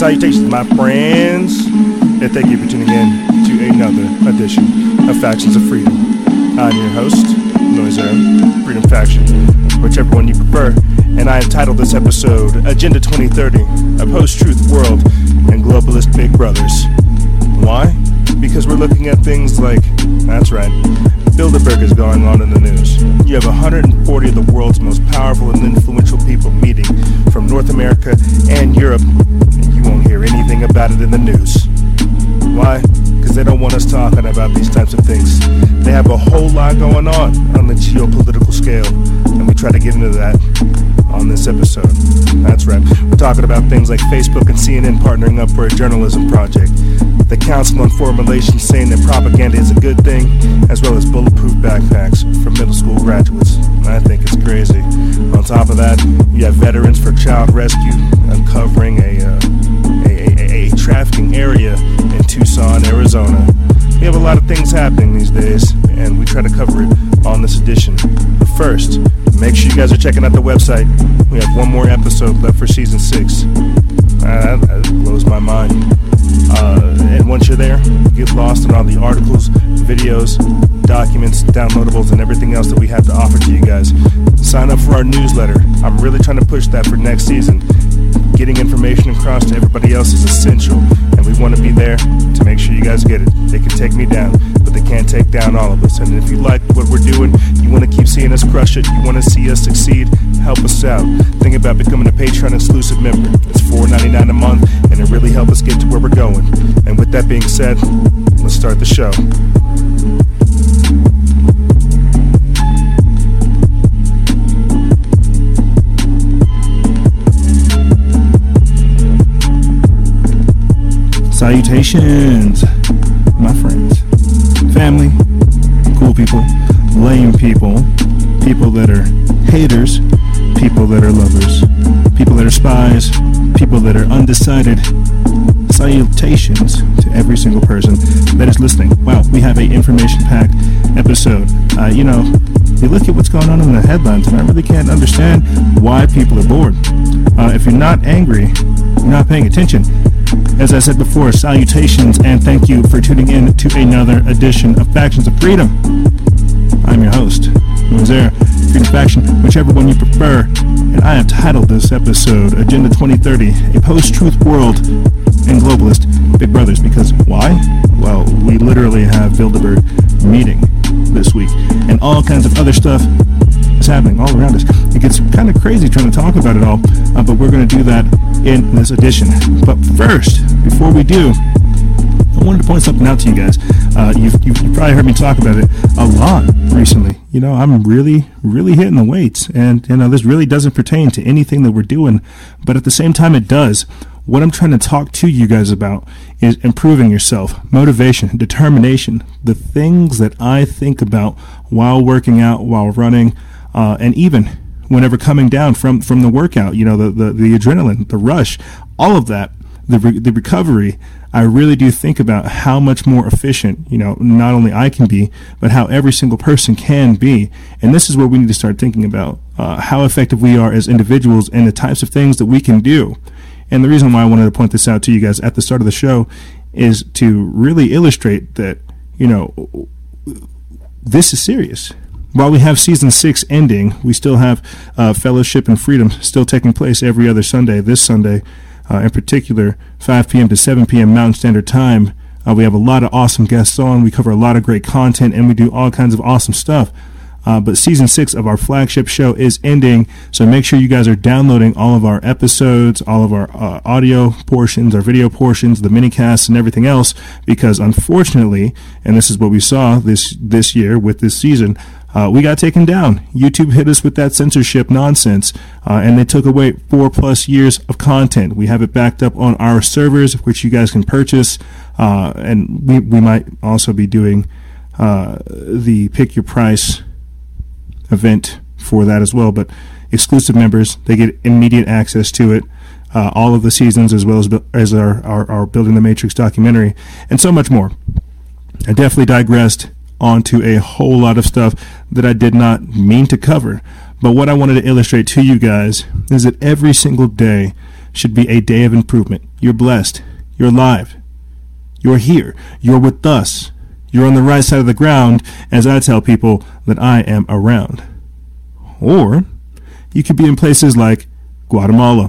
Salutations, my friends, and thank you for tuning in to another edition of Factions of Freedom. I'm your host, Noisera, Freedom Faction, whichever one you prefer, and I entitled this episode Agenda 2030, a post-truth world and globalist big brothers. Why? Because we're looking at things like, that's right, Bilderberg is going on in the news. You have 140 of the world's most powerful and influential people meeting from North America and Europe, and you won't hear anything about it in the news. Why? Because they don't want us talking about these types of things. They have a whole lot going on the geopolitical scale, and we try to get into that on this episode. That's right. We're talking about things like Facebook and CNN partnering up for a journalism project, the Council on Foreign Relations saying that propaganda is a good thing, as well as bulletproof backpacks for middle school graduates. I think it's crazy. On top of that, you have Veterans for Child Rescue uncovering a trafficking area in Tucson, Arizona. We have a lot of things happening these days, and we try to cover it on this edition. But first, make sure you guys are checking out the website. We have one more episode left for Season 6. That blows my mind. And once you're there, get lost in all the articles, videos, documents, downloadables, and everything else that we have to offer to you guys. Sign up for our newsletter. I'm really trying to push that for next season. Getting information across to everybody else is essential, and we want to be there to make sure you guys get it. They can take me down, but they can't take down all of us. And if you like what we're doing, you want to keep seeing us crush it, you want to see us succeed, help us out. Think about becoming a Patreon exclusive member. It's $4.99 a month, and it really helps us get to where we're going. And with that being said, let's start the show. Salutations, my friends, family, cool people, lame people, people that are haters, people that are lovers, people that are spies, people that are undecided. Salutations to every single person that is listening. Wow, we have an information-packed episode. You look at what's going on in the headlines, and I really can't understand why people are bored. If you're not angry, you're not paying attention. As I said before, salutations and thank you for tuning in to another edition of Factions of Freedom. I'm your host, Noisera, Freedom Faction, whichever one you prefer, and I have titled this episode Agenda 2030, a post-truth world and globalist big brothers. Because why? Well, we literally have Bilderberg meeting this week, and all kinds of other stuff is happening all around us. It gets kind of crazy trying to talk about it all, but we're going to do that in this edition. But first, before we do, I wanted to point something out to you guys. You've probably heard me talk about it a lot recently. I'm really hitting the weights, and this really doesn't pertain to anything that we're doing, but at the same time it does. What I'm trying to talk to you guys about is improving yourself, motivation, determination, the things that I think about while working out, while running, and even whenever coming down from the workout, the adrenaline, the rush, all of that, the recovery. I really do think about how much more efficient, not only I can be, but how every single person can be. And this is where we need to start thinking about how effective we are as individuals and the types of things that we can do. And the reason why I wanted to point this out to you guys at the start of the show is to really illustrate that, this is serious. While we have Season 6 ending, we still have Fellowship and Freedom still taking place every other Sunday. This Sunday, in particular, 5 p.m. to 7 p.m. Mountain Standard Time. We have a lot of awesome guests on. We cover a lot of great content, and we do all kinds of awesome stuff. But Season 6 of our flagship show is ending, so make sure you guys are downloading all of our episodes, all of our audio portions, our video portions, the minicasts, and everything else, because unfortunately, and this is what we saw this year with this season, we got taken down. YouTube hit us with that censorship nonsense, and they took away 4+ years of content. We have it backed up on our servers, which you guys can purchase, and we might also be doing the Pick Your Price event for that as well. But exclusive members, they get immediate access to it, all of the seasons, as well as our Building the Matrix documentary, and so much more. I definitely digressed onto a whole lot of stuff that I did not mean to cover. But what I wanted to illustrate to you guys is that every single day should be a day of improvement. You're blessed. You're alive. You're here. You're with us. You're on the right side of the ground as I tell people that I am around. Or you could be in places like Guatemala.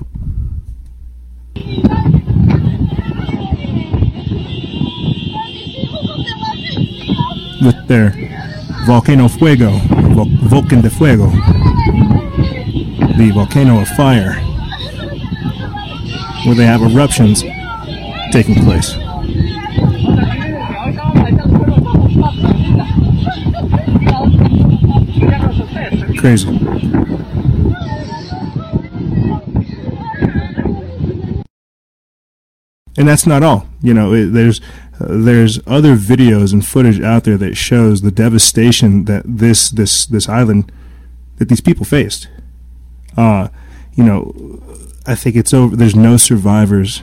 With their Volcano Fuego, Volcan de Fuego, the volcano of fire, where they have eruptions taking place. Crazy. And that's not all. You know, there's other videos and footage out there that shows the devastation that this island, that these people faced. You know, I think it's over. There's no survivors.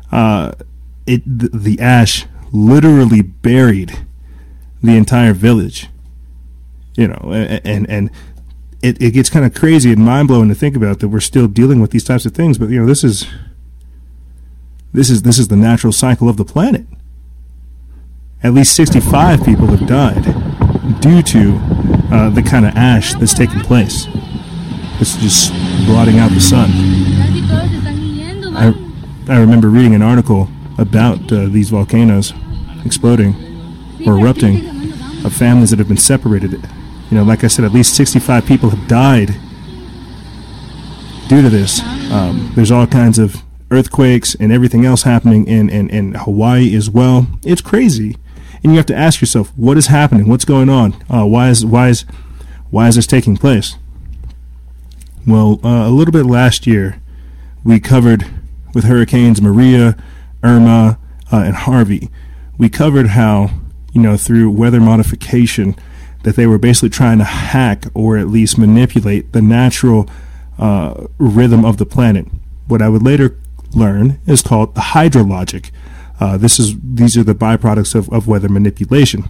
The ash literally buried the entire village. You know, and it gets kind of crazy and mind blowing to think about that we're still dealing with these types of things. But you know, this is the natural cycle of the planet. At least 65 people have died due to the kind of ash that's taking place. It's just blotting out the sun. I remember reading an article about these volcanoes exploding or erupting, of families that have been separated. You know, like I said, at least 65 people have died due to this. There's all kinds of earthquakes and everything else happening in Hawaii as well. It's crazy. And you have to ask yourself, what is happening? What's going on? Why is this taking place? Well, a little bit last year, we covered with hurricanes Maria, Irma, and Harvey. We covered how, you know, through weather modification, that they were basically trying to hack or at least manipulate the natural rhythm of the planet. What I would later learn is called the hydrologic. These are the byproducts of weather manipulation.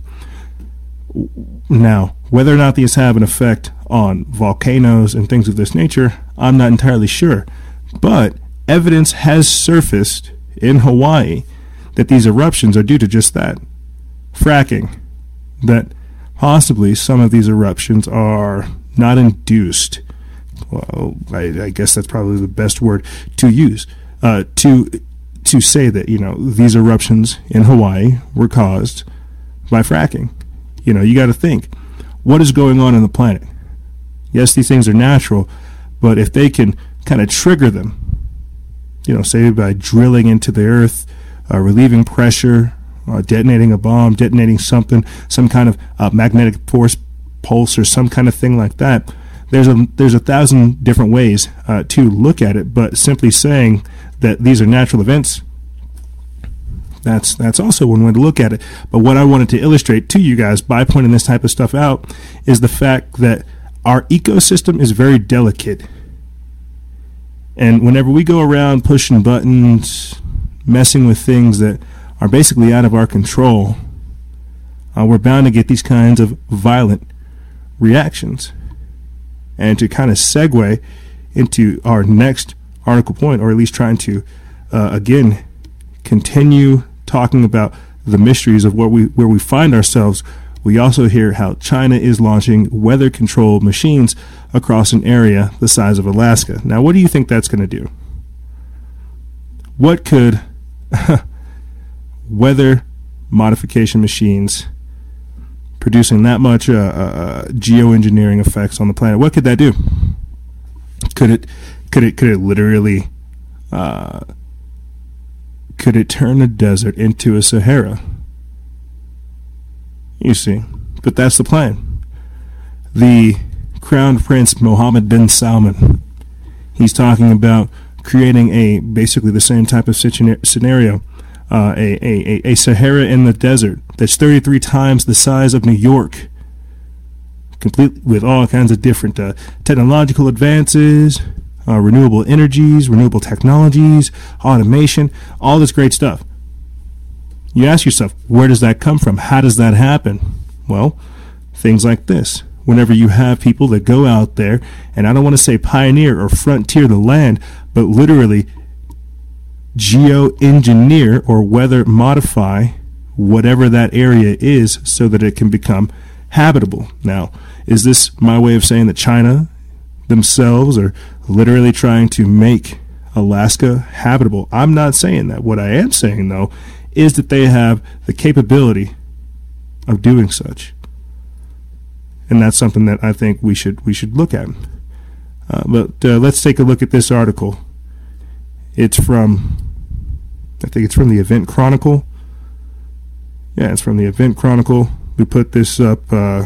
Now, whether or not these have an effect on volcanoes and things of this nature, I'm not entirely sure. But evidence has surfaced in Hawaii that these eruptions are due to just that, fracking. That possibly some of these eruptions are not induced. Well, I guess that's probably the best word to use to say that, you know, these eruptions in Hawaii were caused by fracking. You know, you got to think, what is going on in the planet? Yes, these things are natural, but if they can kind of trigger them, you know, say by drilling into the earth, relieving pressure, detonating a bomb, detonating something, some kind of magnetic force pulse or some kind of thing like that, there's 1,000 different ways to look at it, but simply saying that these are natural events, that's also one way to look at it. But what I wanted to illustrate to you guys by pointing this type of stuff out is the fact that our ecosystem is very delicate. And whenever we go around pushing buttons, messing with things that are basically out of our control, we're bound to get these kinds of violent reactions. And to kind of segue into our next article point, or at least trying to, again, continue talking about the mysteries of where we find ourselves, we also hear how China is launching weather control machines across an area the size of Alaska. Now, what do you think that's going to do? What could weather modification machines producing that much geoengineering effects on the planet, what could that do? Could it literally could it turn a desert into a Sahara? You see, but that's the plan. The Crown Prince Mohammed bin Salman, he's talking about creating basically the same type of scenario, a Sahara in the desert that's 33 times the size of New York, complete with all kinds of different technological advances, renewable energies, renewable technologies, automation, all this great stuff. You ask yourself, where does that come from? How does that happen? Well, things like this. Whenever you have people that go out there, and I don't want to say pioneer or frontier the land, but literally geoengineer or weather modify whatever that area is so that it can become habitable. Now, is this my way of saying that China themselves are literally trying to make Alaska habitable? I'm not saying that. What I am saying, though, is that they have the capability of doing such. And that's something that I think we should look at. But let's take a look at this article. I think it's from the Event Chronicle. Yeah, it's from the Event Chronicle. We put this up.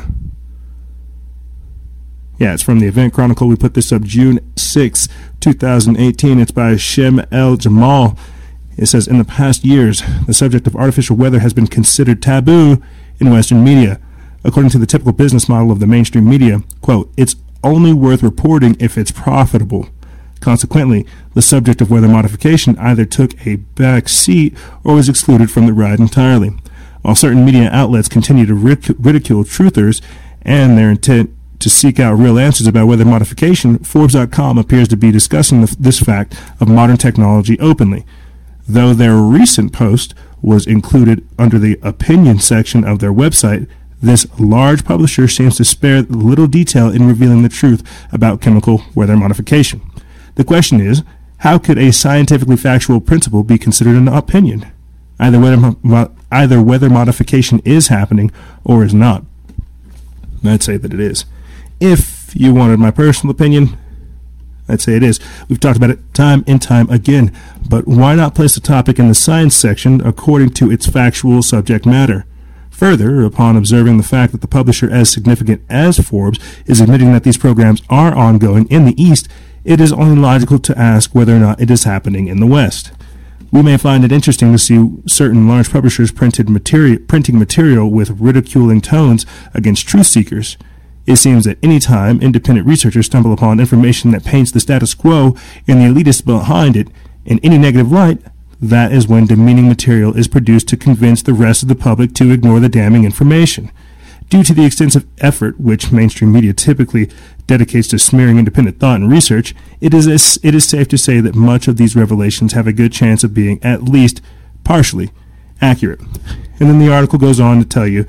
It's from the Event Chronicle. We put this up June 6, 2018. It's by Shem El Jamal. It says, in the past years, the subject of artificial weather has been considered taboo in Western media. According to the typical business model of the mainstream media, quote, it's only worth reporting if it's profitable. Consequently, the subject of weather modification either took a back seat or was excluded from the ride entirely. While certain media outlets continue to ridicule truthers and their intent to seek out real answers about weather modification, Forbes.com appears to be discussing this fact of modern technology openly. Though their recent post was included under the opinion section of their website, this large publisher seems to spare little detail in revealing the truth about chemical weather modification. The question is, how could a scientifically factual principle be considered an opinion? Either weather modification is happening or is not. I'd say that it is. If you wanted my personal opinion, I'd say it is. We've talked about it time and time again, but why not place the topic in the science section according to its factual subject matter? Further, upon observing the fact that the publisher as significant as Forbes is admitting that these programs are ongoing in the East, it is only logical to ask whether or not it is happening in the West. We may find it interesting to see certain large publishers printing material with ridiculing tones against truth seekers. It seems that any time independent researchers stumble upon information that paints the status quo and the elitists behind it in any negative light, that is when demeaning material is produced to convince the rest of the public to ignore the damning information. Due to the extensive effort which mainstream media typically dedicates to smearing independent thought and research, it is safe to say that much of these revelations have a good chance of being at least partially accurate. And then the article goes on to tell you,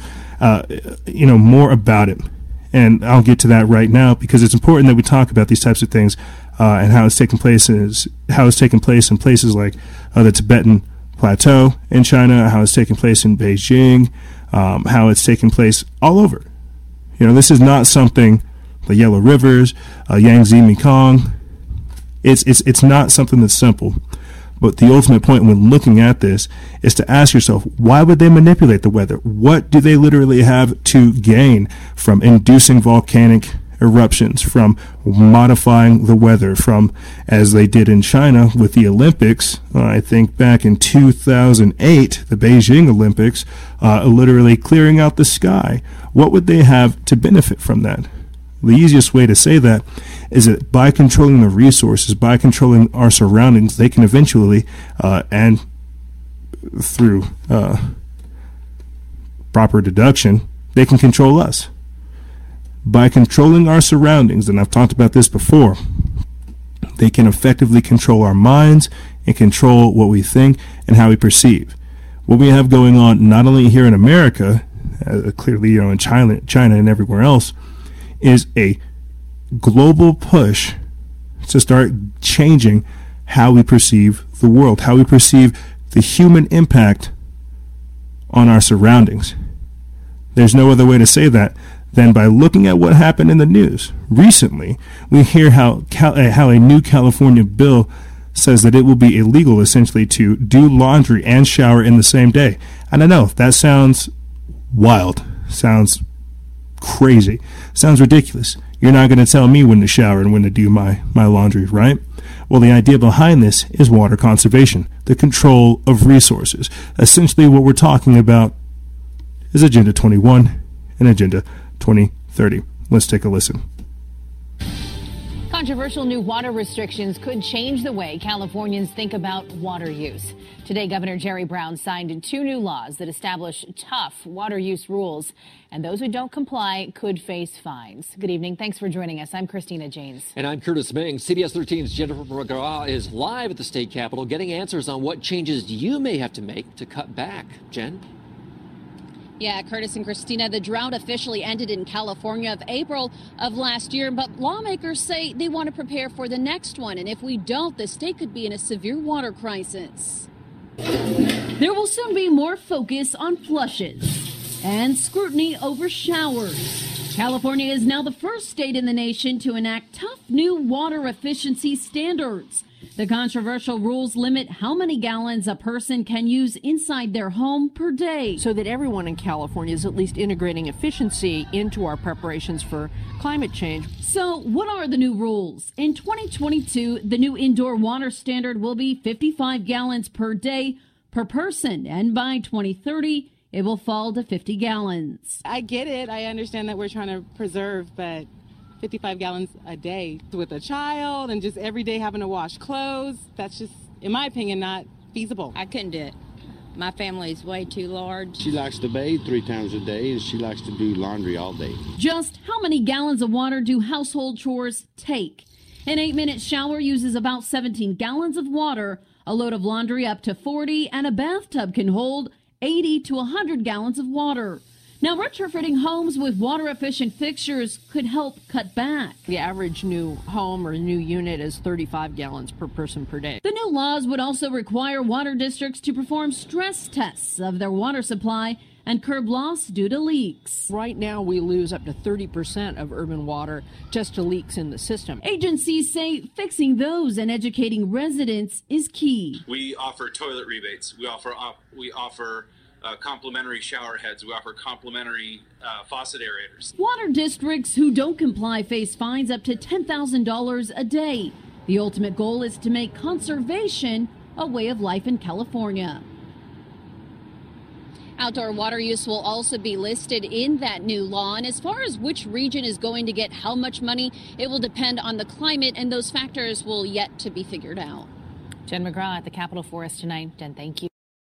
more about it. And I'll get to that right now because it's important that we talk about these types of things and how it's taking place in places like the Tibetan Plateau in China, how it's taking place in Beijing, how it's taking place all over. This is not something, the Yellow Rivers, Yangtze, Mekong. It's not something that's simple. But the ultimate point when looking at this is to ask yourself, why would they manipulate the weather? What do they literally have to gain from inducing volcanic eruptions, from modifying the weather, from, as they did in China with the Olympics, I think back in 2008, the Beijing Olympics, literally clearing out the sky? What would they have to benefit from that? The easiest way to say that is that by controlling the resources, by controlling our surroundings, they can eventually, and through proper deduction, they can control us. By controlling our surroundings, and I've talked about this before, they can effectively control our minds and control what we think and how we perceive. What we have going on not only here in America, clearly in China and everywhere else, is a global push to start changing how we perceive the world, how we perceive the human impact on our surroundings. There's no other way to say that than by looking at what happened in the news. Recently, we hear how a new California bill says that it will be illegal, essentially, to do laundry and shower in the same day. And I know, that sounds wild, sounds crazy, sounds ridiculous. You're not going to tell me when to shower and when to do my laundry, right? Well, the idea behind this is water conservation, the control of resources. Essentially, what we're talking about is Agenda 21 and Agenda 2030. Let's take a listen. Controversial new water restrictions could change the way Californians think about water use. Today, Governor Jerry Brown signed 2 new laws that establish tough water use rules, and those who don't comply could face fines. Good evening. Thanks for joining us. I'm Christina Janes. And I'm Curtis Ming. CBS 13's Jennifer McGraw is live at the state capitol getting answers on what changes you may have to make to cut back. Jen? Yeah, Curtis and Christina, the drought officially ended in California of April of last year, but lawmakers say they want to prepare for the next one. And if we don't, the state could be in a severe water crisis. There will soon be more focus on flushes and scrutiny over showers. California is now the first state in the nation to enact tough new water efficiency standards. The controversial rules limit how many gallons a person can use inside their home per day, so that everyone in California is at least integrating efficiency into our preparations for climate change. So what are the new rules? In 2022, the new indoor water standard will be 55 gallons per day per person, and by 2030, it will fall to 50 gallons. I get it. I understand that we're trying to preserve, but 55 gallons a day with a child and just every day having to wash clothes, that's just, in my opinion, not feasible. I couldn't do it. My family's way too large. She likes to bathe 3 times a day, and she likes to do laundry all day. Just how many gallons of water do household chores take? An 8-minute shower uses about 17 gallons of water, a load of laundry up to 40, and a bathtub can hold 80 to 100 gallons of water. Now, retrofitting homes with water-efficient fixtures could help cut back. The average new home or new unit is 35 gallons per person per day. The new laws would also require water districts to perform stress tests of their water supply and curb loss due to leaks. Right now, we lose up to 30% of urban water just to leaks in the system. Agencies say fixing those and educating residents is key. We offer toilet rebates. We offer complimentary shower heads. We offer complimentary faucet aerators. Water districts who don't comply face fines up to $10,000 a day. The ultimate goal is to make conservation a way of life in California. Outdoor water use will also be listed in that new law. And as far as which region is going to get how much money, it will depend on the climate, and those factors will yet to be figured out. Jen McGraw at the Capitol for us tonight. Jen, thank you.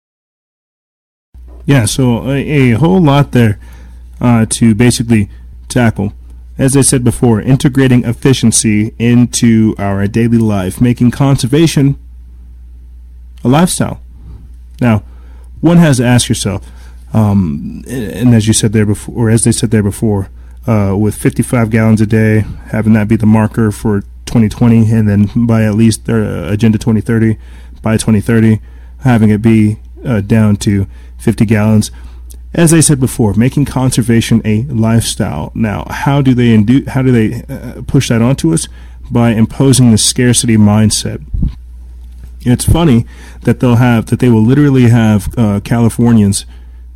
Yeah, so a whole lot there to basically tackle. As I said before, integrating efficiency into our daily life, making conservation a lifestyle. Now, one has to ask yourself, and as you said there before, or as they said there before, with 55 gallons a day, having that be the marker for 2020, and then by at least their Agenda 2030, by 2030, having it be down to 50 gallons. As I said before, making conservation a lifestyle. Now, how do they push that onto us? By imposing the scarcity mindset. It's funny that they will literally have Californians,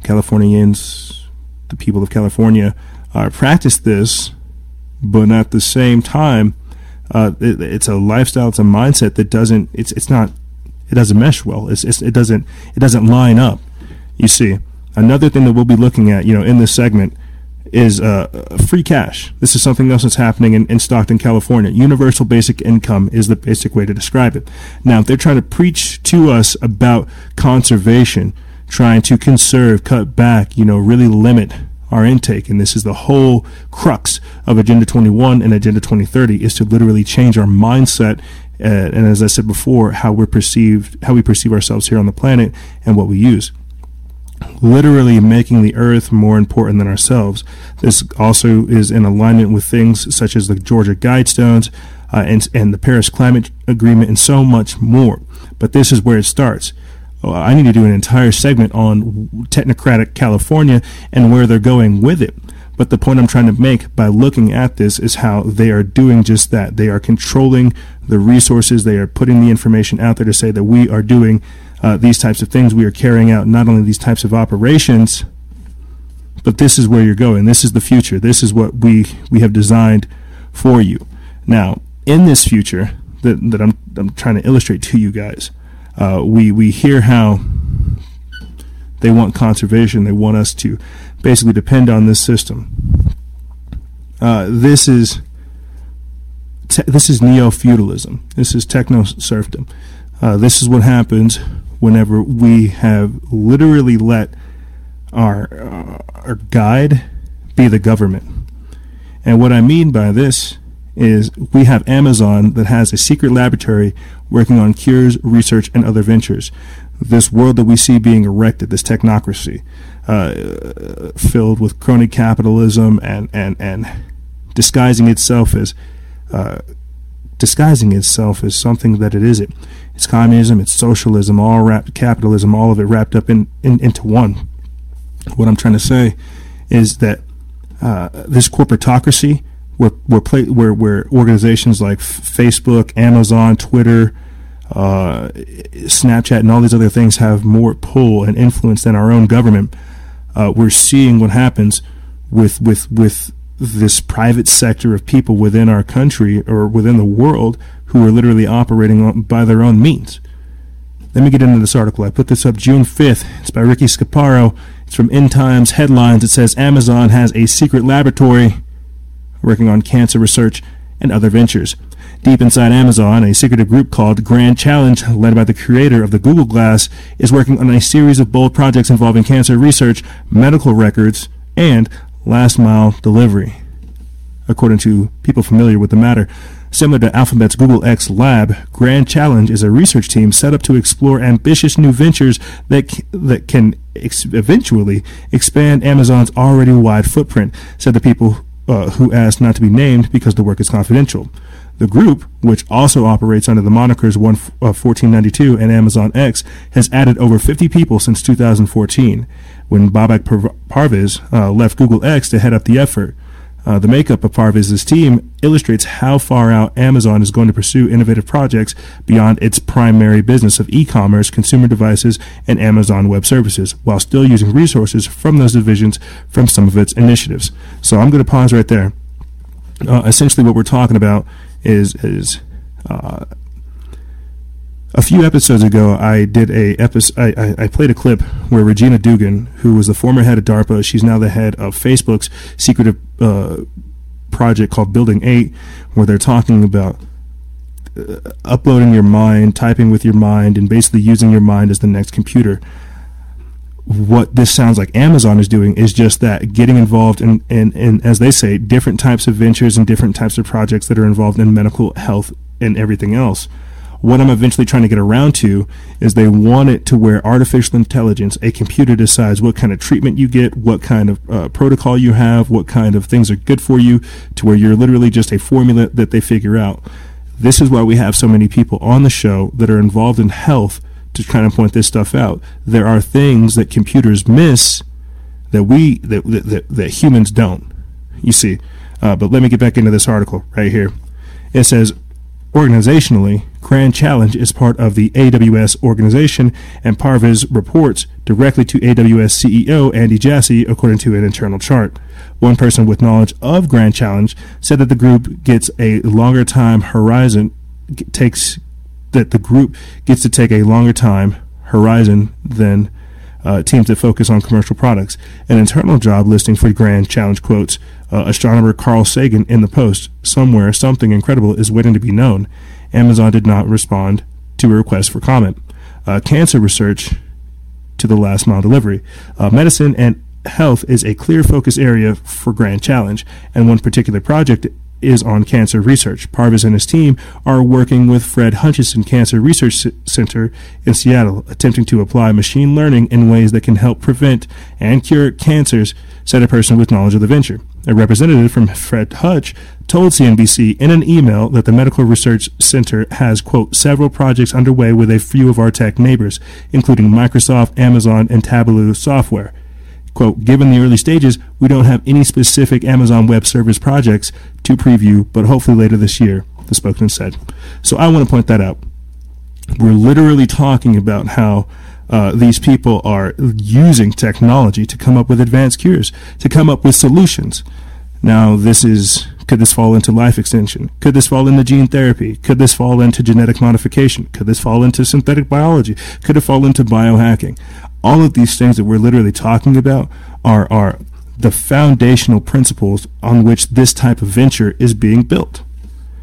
the people of California, practice this, but at the same time, it's a lifestyle, it's a mindset that doesn't mesh well. It doesn't line up. You see, another thing that we'll be looking at, in this segment is free cash. This is something else that's happening in Stockton, California. Universal basic income is the basic way to describe it. Now, if they're trying to preach to us about conservation, trying to conserve, cut back, really limit our intake, and this is the whole crux of Agenda 21 and Agenda 2030, is to literally change our mindset, and as I said before, how we perceive ourselves here on the planet and what we use. Literally making the earth more important than ourselves. This also is in alignment with things such as the Georgia Guidestones and the Paris Climate Agreement and so much more. But this is where it starts. I need to do an entire segment on technocratic California and where they're going with it. But the point I'm trying to make by looking at this is how they are doing just that. They are controlling the resources. They are putting the information out there to say that we are doing these types of things. We are carrying out not only these types of operations, but this is where you're going. This is the future. This is what we have designed for you. Now, in this future that I'm trying to illustrate to you guys, we hear how they want conservation. They want us to basically depend on this system. This is this is neo-feudalism. This is techno-serfdom. This is what happens whenever we have literally let our guide be the government. And what I mean by this is we have Amazon that has a secret laboratory working on cures, research, and other ventures. This world that we see being erected, this technocracy, filled with crony capitalism and disguising itself as something that it isn't. It's communism, it's socialism, capitalism, all of it wrapped up into one. What I'm trying to say is that this corporatocracy, where organizations like Facebook, Amazon, Twitter, Snapchat, and all these other things have more pull and influence than our own government, we're seeing what happens with this private sector of people within our country or within the world who are literally operating by their own means. Let me get into this article. I put this up June 5th. It's by Ricky Scaparo. It's from End Times Headlines. It says Amazon has a secret laboratory working on cancer research and other ventures. Deep inside Amazon, a secretive group called Grand Challenge, led by the creator of the Google Glass, is working on a series of bold projects involving cancer research, medical records, and last-mile delivery. According to people familiar with the matter, similar to Alphabet's Google X Lab, Grand Challenge is a research team set up to explore ambitious new ventures that can eventually expand Amazon's already wide footprint, said the people who asked not to be named because the work is confidential. The group, which also operates under the monikers 1492 and Amazon X, has added over 50 people since 2014, when Babak Parviz left Google X to head up the effort. The makeup of Parviz's team illustrates how far out Amazon is going to pursue innovative projects beyond its primary business of e-commerce, consumer devices, and Amazon Web Services, while still using resources from those divisions from some of its initiatives. So I'm going to pause right there. Essentially what we're talking about is a few episodes ago, I did I played a clip where Regina Dugan, who was the former head of DARPA, she's now the head of Facebook's secretive project called Building 8, where they're talking about uploading your mind, typing with your mind, and basically using your mind as the next computer. What this sounds like Amazon is doing is just that, getting involved in, as they say, different types of ventures and different types of projects that are involved in medical health and everything else. What I'm eventually trying to get around to is they want it to where artificial intelligence, a computer, decides what kind of treatment you get, what kind of protocol you have, what kind of things are good for you, to where you're literally just a formula that they figure out. This is why we have so many people on the show that are involved in health to kind of point this stuff out. There are things that computers miss that that humans don't, you see. But let me get back into this article right here. It says, organizationally, Grand Challenge is part of the AWS organization, and Parviz reports directly to AWS CEO Andy Jassy, according to an internal chart. One person with knowledge of Grand Challenge said that the group gets a longer time horizon, the group gets to take a longer time horizon than teams that focus on commercial products. An internal job listing for Grand Challenge quotes astronomer Carl Sagan in the Post, "Somewhere something incredible is waiting to be known." Amazon did not respond to a request for comment. Cancer research to the last mile delivery. Medicine and health is a clear focus area for Grand Challenge, and one particular project is on cancer research. Parviz and his team are working with Fred Hutchinson Cancer Research Center in Seattle, attempting to apply machine learning in ways that can help prevent and cure cancers, said a person with knowledge of the venture. A representative from Fred Hutch told CNBC in an email that the Medical Research Center has, quote, several projects underway with a few of our tech neighbors, including Microsoft, Amazon, and Tableau Software. Quote, given the early stages, we don't have any specific Amazon Web Service projects to preview, but hopefully later this year, the spokesman said. So I want to point that out. We're literally talking about how these people are using technology to come up with advanced cures, to come up with solutions. Now, could this fall into life extension? Could this fall into gene therapy? Could this fall into genetic modification? Could this fall into synthetic biology? Could it fall into biohacking? All of these things that we're literally talking about are the foundational principles on which this type of venture is being built.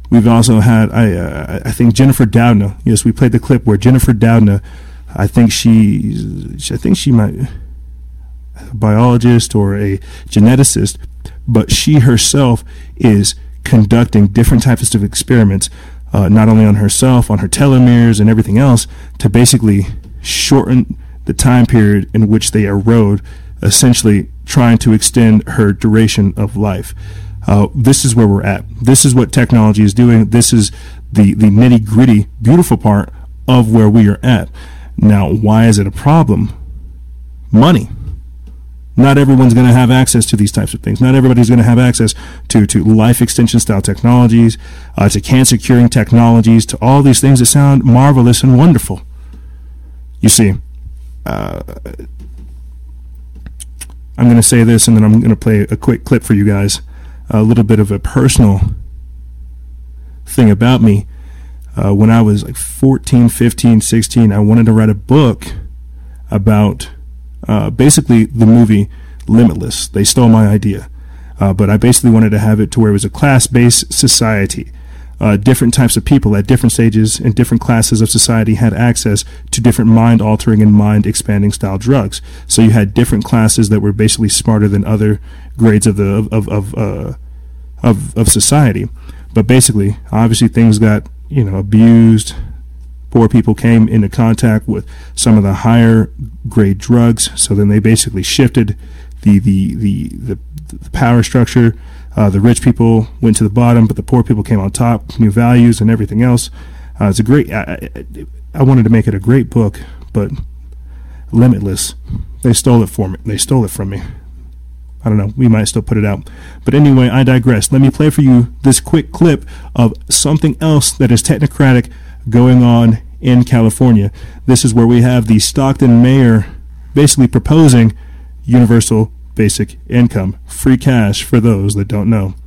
We've also had, I think, Jennifer Doudna. Yes, we played the clip where Jennifer Doudna, I think she might a biologist or a geneticist, but she herself is conducting different types of experiments, not only on herself, on her telomeres and everything else, to basically shorten the time period in which they erode, essentially trying to extend her duration of life. This is where we're at. This is what technology is doing. This is the nitty-gritty, beautiful part of where we are at. Now, why is it a problem? Money. Not everyone's going to have access to these types of things. Not everybody's going to have access to life extension style technologies, to cancer curing technologies, to all these things that sound marvelous and wonderful. You see, I'm going to say this, and then I'm going to play a quick clip for you guys. A little bit of a personal thing about me. When I was like 14, 15, 16, I wanted to write a book about basically the movie Limitless. They stole my idea. But I basically wanted to have it to where it was a class-based society. Different types of people at different stages in different classes of society had access to different mind-altering and mind-expanding style drugs. So you had different classes that were basically smarter than other grades of society. But basically, obviously, things got abused. Poor people came into contact with some of the higher grade drugs. So then they basically shifted the power structure. The rich people went to the bottom, but the poor people came on top, new values and everything else. It's a great, I wanted to make it a great book, but Limitless, they stole it from me. They stole it from me. I don't know, we might still put it out. But anyway, I digress. Let me play for you this quick clip of something else that is technocratic going on in California. This is where we have the Stockton mayor basically proposing universal basic income, free cash for those that don't know.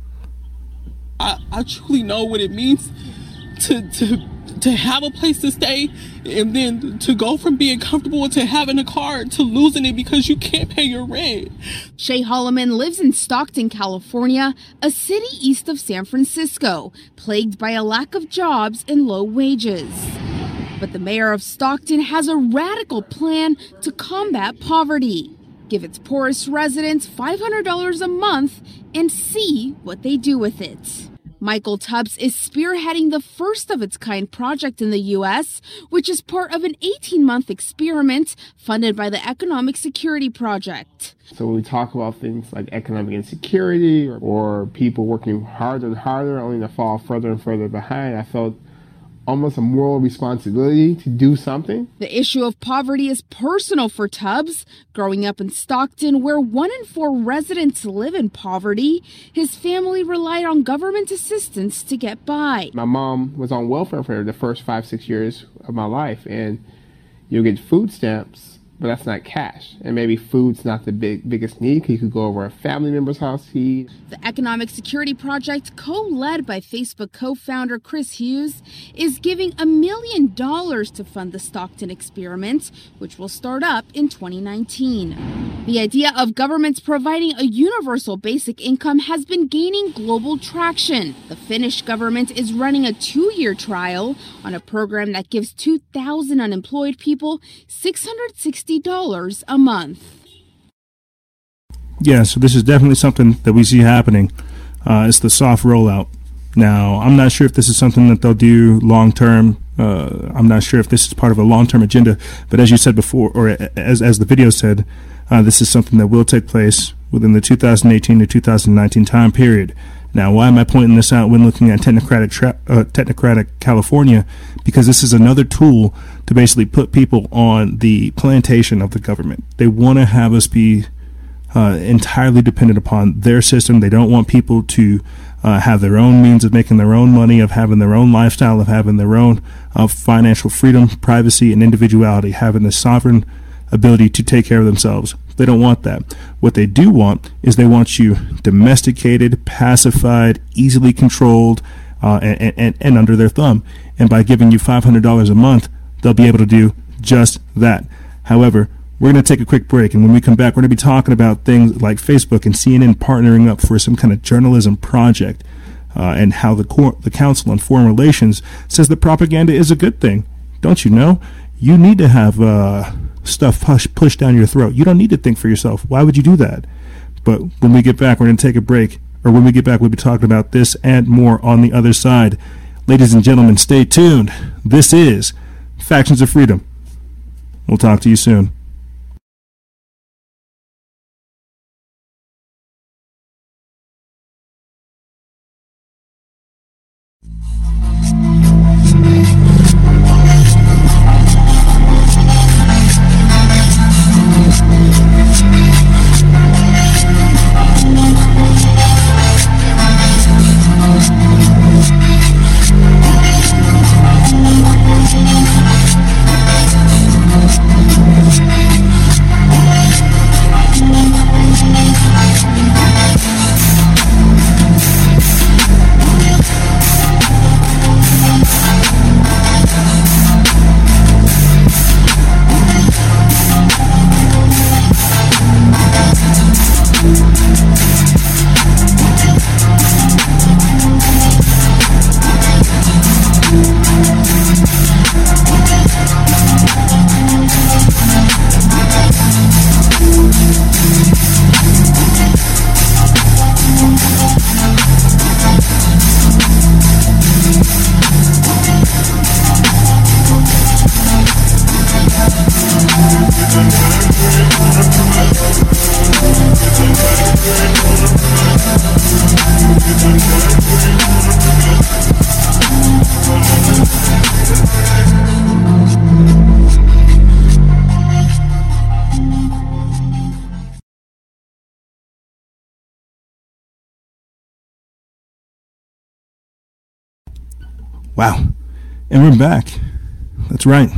I truly know what it means to have a place to stay, and then to go from being comfortable to having a car to losing it because you can't pay your rent. Shay Holloman lives in Stockton, California, a city east of San Francisco, plagued by a lack of jobs and low wages. But the mayor of Stockton has a radical plan to combat poverty. Give its poorest residents $500 a month and see what they do with it. Michael Tubbs is spearheading the first of its kind project in the U.S., which is part of an 18-month experiment funded by the Economic Security Project. So when we talk about things like economic insecurity or people working harder and harder only to fall further and further behind, I felt almost a moral responsibility to do something. The issue of poverty is personal for Tubbs. Growing up in Stockton, where 1 in 4 residents live in poverty, his family relied on government assistance to get by. My mom was on welfare for the first 5-6 years of my life, and you'll get food stamps, but that's not cash. And maybe food's not the biggest need. You could go over a family member's house to eat. The Economic Security Project, co-led by Facebook co-founder Chris Hughes, is giving $1 million to fund the Stockton experiment, which will start up in 2019. The idea of governments providing a universal basic income has been gaining global traction. The Finnish government is running a 2-year trial on a program that gives 2,000 unemployed people $660 a month. Yeah, so this is definitely something that we see happening. It's the soft rollout. Now, I'm not sure if this is something that they'll do long term. I'm not sure if this is part of a long-term agenda. But as you said before, or as the video said, this is something that will take place within the 2018 to 2019 time period. Now, why am I pointing this out when looking at technocratic California? Because this is another tool to basically put people on the plantation of the government. They want to have us be entirely dependent upon their system. They don't want people to have their own means of making their own money, of having their own lifestyle, of having their own financial freedom, privacy, and individuality, having the sovereign ability to take care of themselves. They don't want that. What they do want is they want you domesticated, pacified, easily controlled, and under their thumb. And by giving you $500 a month, they'll be able to do just that. However, we're going to take a quick break, and when we come back, we're going to be talking about things like Facebook and CNN partnering up for some kind of journalism project. and how the Council on Foreign Relations says that propaganda is a good thing. Don't you know? You need to have stuff pushed down your throat. You don't need to think for yourself. Why would you do that? But when we get back, we're going to take a break. Or when we get back, we'll be talking about this and more on the other side. Ladies and gentlemen, stay tuned. This is Factions of Freedom. We'll talk to you soon. Wow. And we're back. That's right.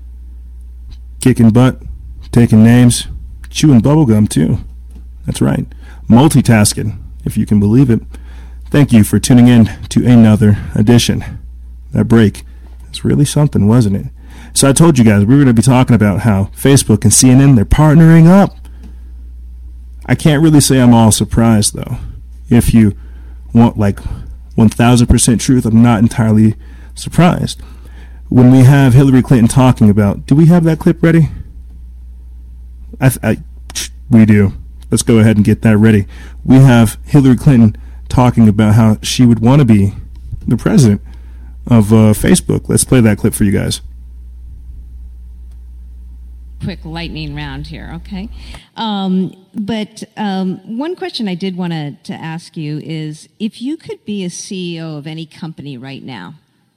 Kicking butt, taking names, chewing bubblegum too. That's right. Multitasking, if you can believe it. Thank you for tuning in to another edition. That break is really something, wasn't it? So I told you guys we were going to be talking about how Facebook and CNN, they're partnering up. I can't really say I'm all surprised, though. If you want like 1,000% truth, I'm not entirely surprised. When we have Hillary Clinton talking about, do we have that clip ready? We do. Let's go ahead and get that ready. We have Hillary Clinton talking about how she would want to be the president of Facebook. Let's play that clip for you guys. Quick lightning round here, okay? But one question I did want to ask you is, if you could be a CEO of any company right now,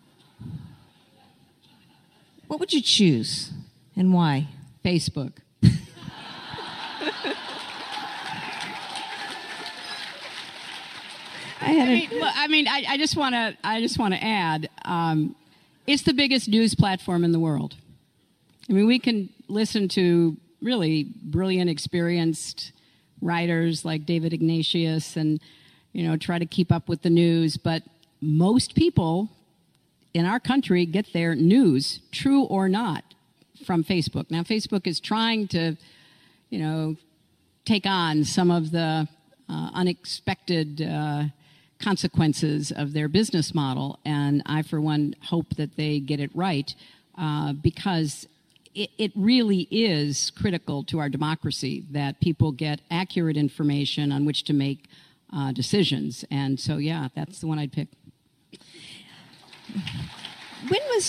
what would you choose and why? Facebook. I just want to add, it's the biggest news platform in the world. I mean, we can listen to really brilliant, experienced writers like David Ignatius and, try to keep up with the news. But most people in our country get their news, true or not, from Facebook. Now, Facebook is trying to, take on some of the unexpected consequences of their business model. And I, for one, hope that they get it right because it really is critical to our democracy that people get accurate information on which to make decisions. And so, yeah, that's the one I'd pick. When was...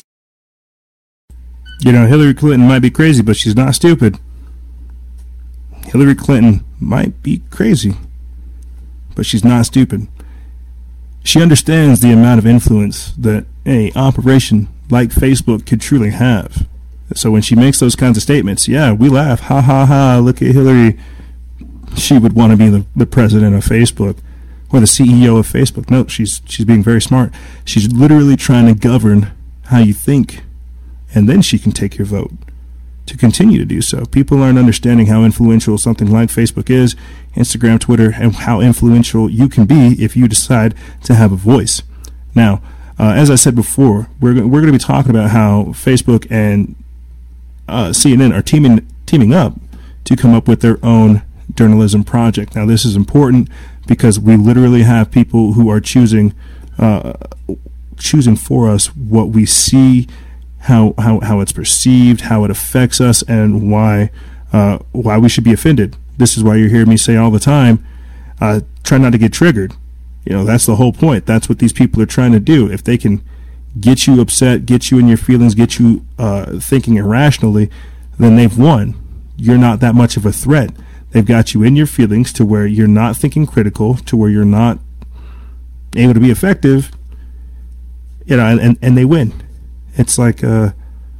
Hillary Clinton might be crazy, but she's not stupid. Hillary Clinton might be crazy, but she's not stupid. She understands the amount of influence that an operation like Facebook could truly have. So when she makes those kinds of statements, yeah, we laugh. Ha, ha, ha, look at Hillary. She would want to be the president of Facebook or the CEO of Facebook. No, she's being very smart. She's literally trying to govern how you think, and then she can take your vote to continue to do so. People aren't understanding how influential something like Facebook is, Instagram, Twitter, and how influential you can be if you decide to have a voice. Now, as I said before, we're going to be talking about how Facebook and CNN are teaming up to come up with their own journalism project. Now, this is important because we literally have people who are choosing choosing for us what we see, how it's perceived, how it affects us, and why we should be offended. This is why you hear me say all the time, try not to get triggered. That's the whole point. That's what these people are trying to do. If they can get you upset, get you in your feelings, get you thinking irrationally, then they've won. You're not that much of a threat. They've got you in your feelings to where you're not thinking critical, to where you're not able to be effective, and they win. It's like that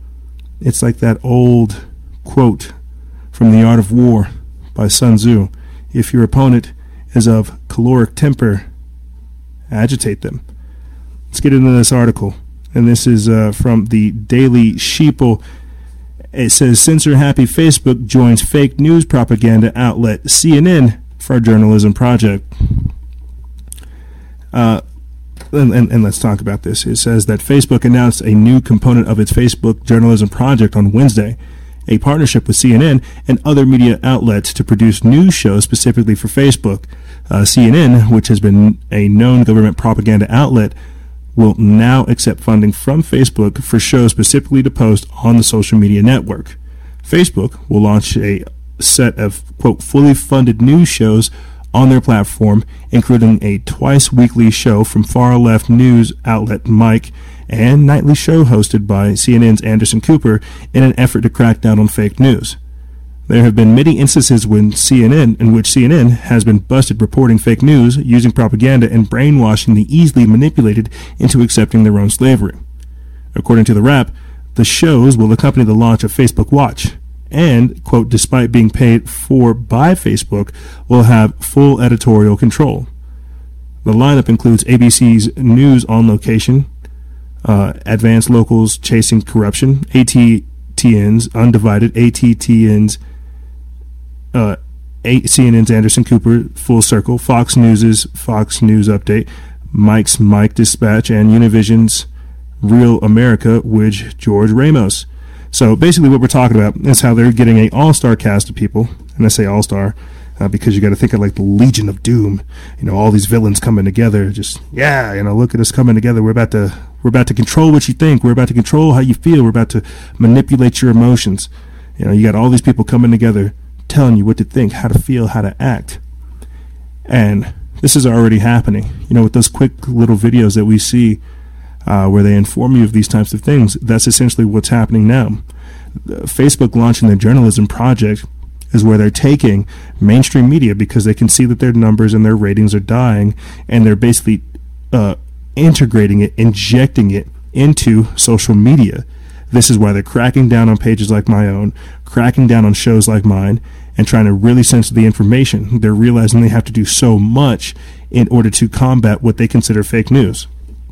old quote from The Art of War by Sun Tzu. If your opponent is of caloric temper, agitate them. Let's get into this article. And this is from the Daily Sheeple. It says, censor-happy Facebook joins fake news propaganda outlet CNN for a journalism project. And let's talk about this. It says that Facebook announced a new component of its Facebook journalism project on Wednesday, a partnership with CNN and other media outlets to produce news shows specifically for Facebook. CNN, which has been a known government propaganda outlet, will now accept funding from Facebook for shows specifically to post on the social media network. Facebook will launch a set of, quote, fully funded news shows on their platform, including a twice-weekly show from far-left news outlet Mike and nightly show hosted by CNN's Anderson Cooper in an effort to crack down on fake news. There have been many instances in which CNN has been busted reporting fake news, using propaganda, and brainwashing the easily manipulated into accepting their own slavery. According to the Wrap, the shows will accompany the launch of Facebook Watch and, quote, despite being paid for by Facebook, will have full editorial control. The lineup includes ABC's News on Location, Advanced Locals Chasing Corruption, ATTN's Undivided, ATTN's CNN's Anderson Cooper, Full Circle, Fox News's Fox News Update, Mike's Mike Dispatch, and Univision's Real America with George Ramos. So basically what we're talking about is how they're getting an all-star cast of people, and I say all-star because you got to think of like the Legion of Doom, all these villains coming together. Just look at us coming together. We're about to control what you think. We're about to control how you feel. We're about to manipulate your emotions. You got all these people coming together, telling you what to think, how to feel, how to act, and this is already happening. With those quick little videos that we see where they inform you of these types of things, that's essentially what's happening now. Facebook launching their journalism project is where they're taking mainstream media because they can see that their numbers and their ratings are dying, and they're basically integrating it, injecting it into social media. This is why they're cracking down on pages like my own, cracking down on shows like mine, and trying to really censor the information. They're realizing they have to do so much in order to combat what they consider fake news.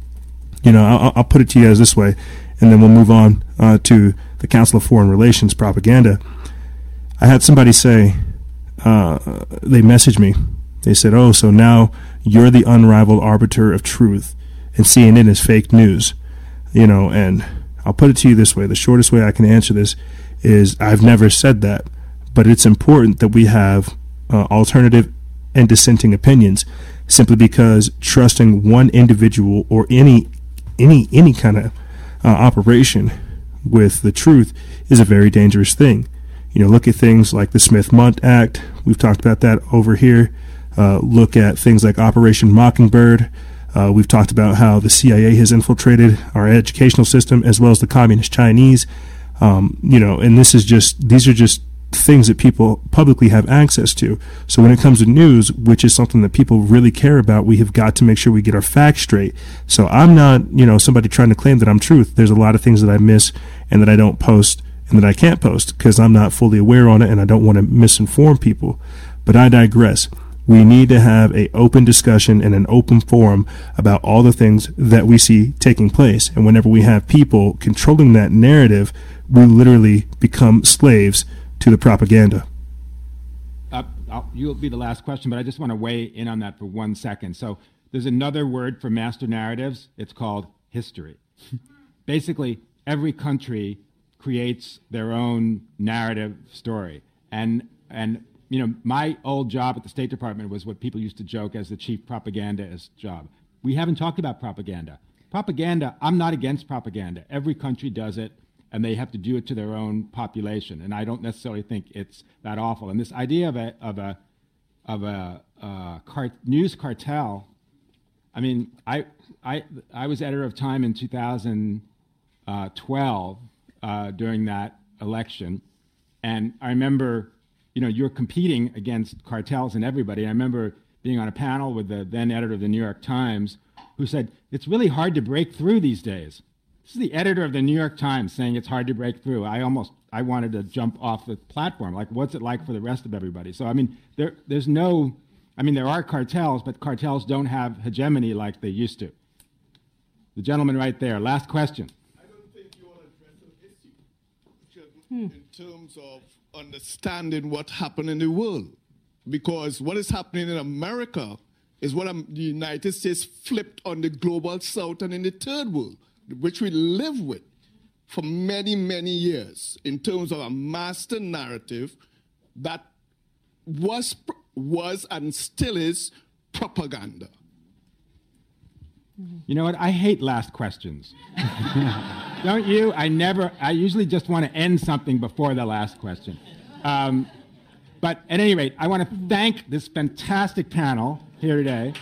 I'll put it to you guys this way, and then we'll move on to the Council of Foreign Relations propaganda. I had somebody say, they messaged me. They said, oh, so now you're the unrivaled arbiter of truth, and CNN is fake news. And I'll put it to you this way. The shortest way I can answer this is I've never said that, but it's important that we have alternative and dissenting opinions, simply because trusting one individual or any kind of operation with the truth is a very dangerous thing. Look at things like the Smith-Mundt Act. We've talked about that over here. Look at things like Operation Mockingbird. We've talked about how the CIA has infiltrated our educational system as well as the communist Chinese. And these are just things that people publicly have access to. So when it comes to news, which is something that people really care about, we have got to make sure we get our facts straight. So I'm not, somebody trying to claim that I'm truth. There's a lot of things that I miss and that I don't post and that I can't post because I'm not fully aware on it and I don't want to misinform people. But I digress. We need to have an open discussion and an open forum about all the things that we see taking place. And whenever we have people controlling that narrative, we literally become slaves to the propaganda. You'll be the last question, but I just want to weigh in on that for 1 second. So there's another word for master narratives. It's called history. Basically, every country creates their own narrative story. And my old job at the State Department was what people used to joke as the chief propagandist job. we haven't talked about propaganda. Propaganda, I'm not against propaganda. Every country does it, and they have to do it to their own population. And I don't necessarily think it's that awful. And this idea of a news cartel. I mean, I was editor of Time in 2012 during that election, and I remember, you're competing against cartels and everybody. I remember being on a panel with the then editor of the New York Times, who said it's really hard to break through these days. This is the editor of the New York Times saying it's hard to break through. I wanted to jump off the platform. Like, what's it like for the rest of everybody? So, I mean, there are cartels, but cartels don't have hegemony like they used to. The gentleman right there, last question. I don't think you want to address the issue in terms of understanding what happened in the world. Because what is happening in America is what the United States flipped on the global south and in the third world, which we live with for many, many years in terms of a master narrative that was and still is propaganda. You know what? I hate last questions. Don't you? I usually just want to end something before the last question. But at any rate, I want to thank this fantastic panel here today.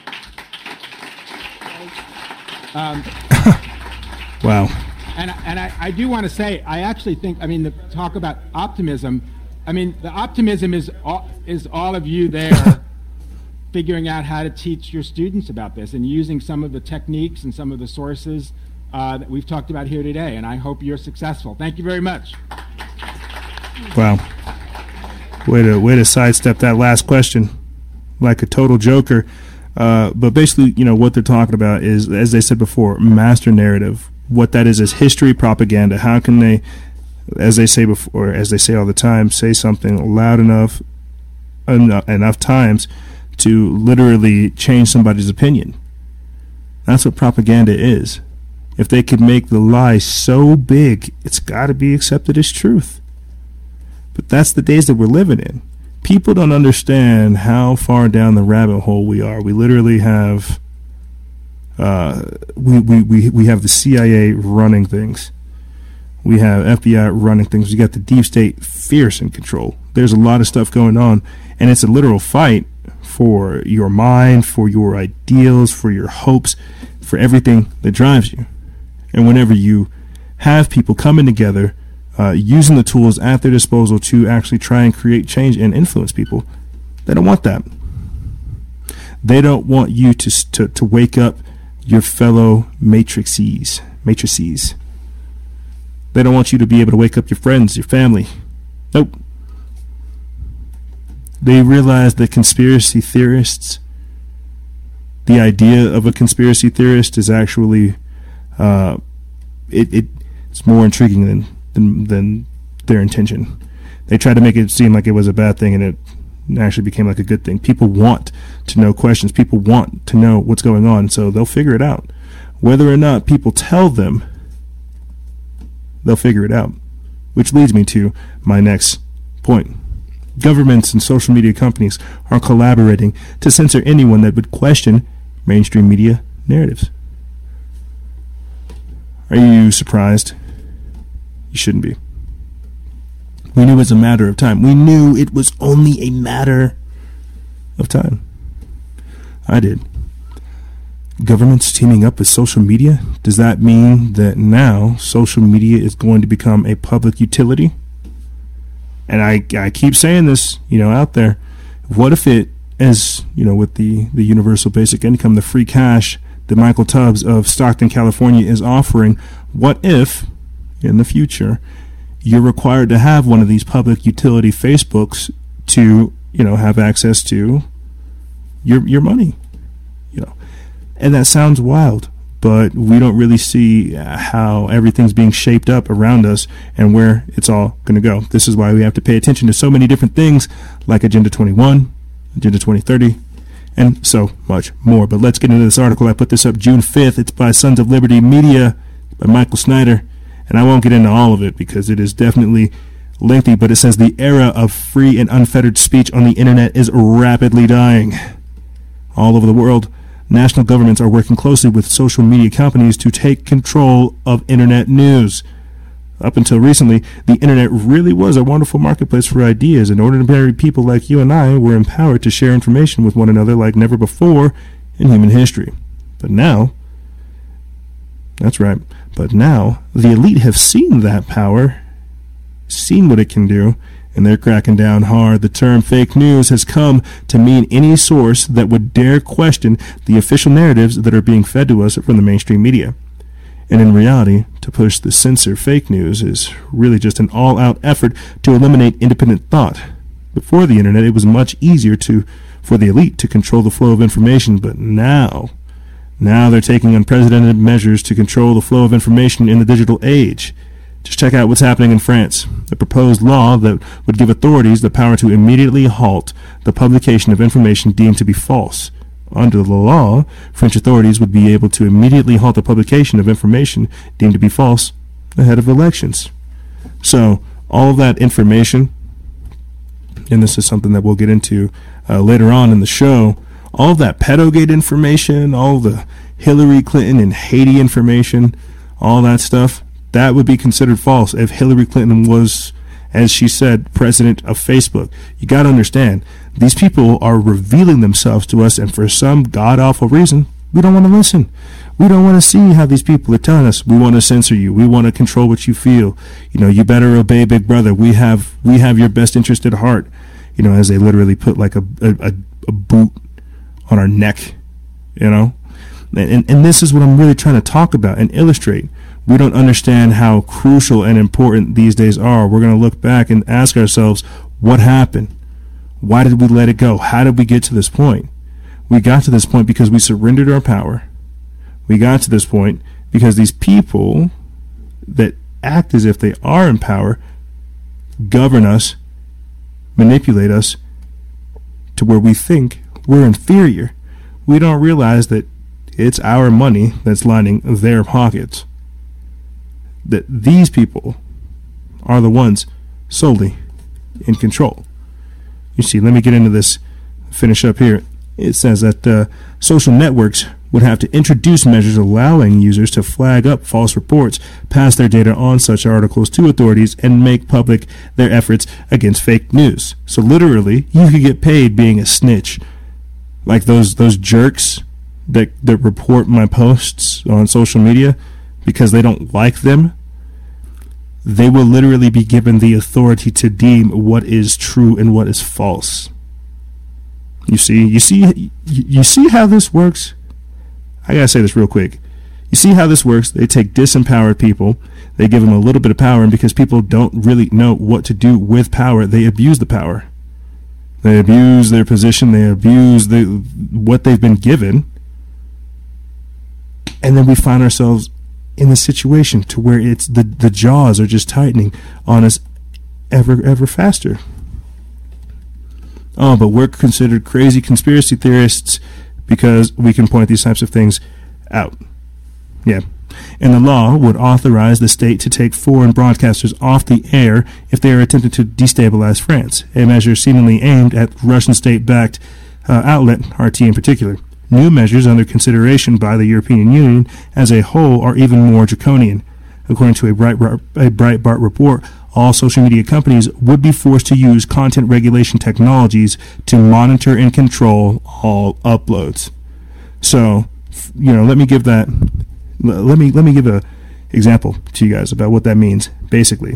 Wow. And I do want to say, I actually think, the talk about optimism, the optimism is all of you there figuring out how to teach your students about this and using some of the techniques and some of the sources that we've talked about here today. And I hope you're successful. Thank you very much. Wow. Way to sidestep that last question like a total joker. But basically, what they're talking about is, as they said before, master narrative. What that is history propaganda. How can they, as they say before, as they say all the time, say something loud enough times to literally change somebody's opinion? That's what propaganda is. If they could make the lie so big, it's got to be accepted as truth. But that's the days that we're living in. People don't understand how far down the rabbit hole we are. We literally have we have the CIA running things. We have FBI running things. We got the deep state fierce in control. There's a lot of stuff going on, and it's a literal fight for your mind, for your ideals, for your hopes, for everything that drives you. And whenever you have people coming together, using the tools at their disposal to actually try and create change and influence people, they don't want that. They don't want you to wake up your fellow matrices. They don't want you to be able to wake up your friends, your family. Nope. They realize that conspiracy theorists, the idea of a conspiracy theorist is actually it's more intriguing than their intention. They tried to make it seem like it was a bad thing, and it actually became like a good thing. People want to know questions. People want to know what's going on, so they'll figure it out. Whether or not people tell them, they'll figure it out. Which leads me to my next point. Governments and social media companies are collaborating to censor anyone that would question mainstream media narratives. Are you surprised? You shouldn't be. We knew it was a matter of time. We knew it was only a matter of time. I did. Governments teaming up with social media? Does that mean that now social media is going to become a public utility? And I keep saying this, out there. What if it, as, with the universal basic income, the free cash that Michael Tubbs of Stockton, California is offering, what if, in the future, you're required to have one of these public utility Facebooks to, have access to your money, And that sounds wild, but we don't really see how everything's being shaped up around us and where it's all going to go. This is why we have to pay attention to so many different things like Agenda 21, Agenda 2030, and so much more. But let's get into this article. I put this up June 5th. It's by Sons of Liberty Media by Michael Snyder. And I won't get into all of it because it is definitely lengthy, but it says the era of free and unfettered speech on the internet is rapidly dying. All over the world, national governments are working closely with social media companies to take control of internet news. Up until recently, the internet really was a wonderful marketplace for ideas, and ordinary people like you and I were empowered to share information with one another like never before in human history. But now, that's right, but now the elite have seen that power, seen what it can do, and they're cracking down hard. The term fake news has come to mean any source that would dare question the official narratives that are being fed to us from the mainstream media. And in reality, to push the censor fake news is really just an all-out effort to eliminate independent thought. Before the internet, it was much easier for the elite to control the flow of information, but now they're taking unprecedented measures to control the flow of information in the digital age. Just check out what's happening in France. A proposed law that would give authorities the power to immediately halt the publication of information deemed to be false. Under the law, French authorities would be able to immediately halt the publication of information deemed to be false ahead of elections. So, all of that information, and this is something that we'll get into later on in the show, all of that pedogate information, all the Hillary Clinton and Haiti information, all that stuff, that would be considered false if Hillary Clinton was, as she said, president of Facebook. You got to understand, these people are revealing themselves to us, and for some god-awful reason, we don't want to listen. We don't want to see how these people are telling us. We want to censor you. We want to control what you feel. You know, you better obey Big Brother. We have your best interest at heart. You know, as they literally put like a boot on our neck, you know. And this is what I'm really trying to talk about and illustrate. We don't understand how crucial and important these days are. We're going to look back and ask ourselves, what happened? Why did we let it go? How did we get to this point? We got to this point because we surrendered our power. We got to this point because these people that act as if they are in power govern us, manipulate us to where we think we're inferior. We don't realize that it's our money that's lining their pockets. That these people are the ones solely in control. You see, let me get into this, finish up here. It says that social networks would have to introduce measures allowing users to flag up false reports, pass their data on such articles to authorities, and make public their efforts against fake news. So literally, you could get paid being a snitch. Like those jerks that report my posts on social media because they don't like them. They will literally be given the authority to deem what is true and what is false. You see how this works? I gotta say this real quick. You see how this works? They take disempowered people, they give them a little bit of power, and because people don't really know what to do with power, they abuse the power. They abuse their position, they abuse what they've been given, and then we find ourselves in the situation to where it's the jaws are just tightening on us ever faster. Oh, but we're considered crazy conspiracy theorists because we can point these types of things out. Yeah. And the law would authorize the state to take foreign broadcasters off the air if they are attempting to destabilize France, a measure seemingly aimed at Russian state-backed outlet, RT in particular. New measures under consideration by the European Union as a whole are even more draconian. According to a Breitbart report, all social media companies would be forced to use content regulation technologies to monitor and control all uploads. So, you know, let me give a example to you guys about what that means. Basically,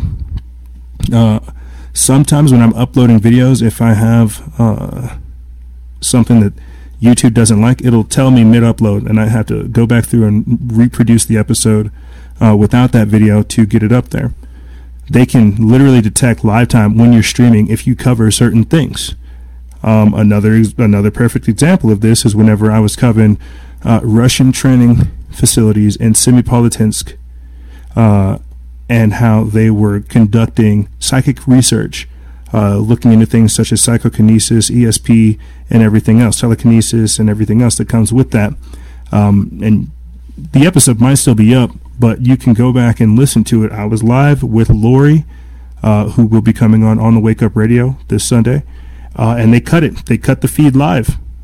sometimes when I'm uploading videos, if I have something that YouTube doesn't like, it'll tell me mid-upload, and I have to go back through and reproduce the episode without that video to get it up there. They can literally detect live time when you're streaming if you cover certain things. Another perfect example of this is whenever I was covering Russian training facilities in Semipalatinsk and how they were conducting psychic research, looking into things such as psychokinesis, ESP, and everything else, telekinesis, and everything else that comes with that. And the episode might still be up, but you can go back and listen to it. I was live with Lori, who will be coming on the Wake Up Radio this Sunday, and they cut it. They cut the feed live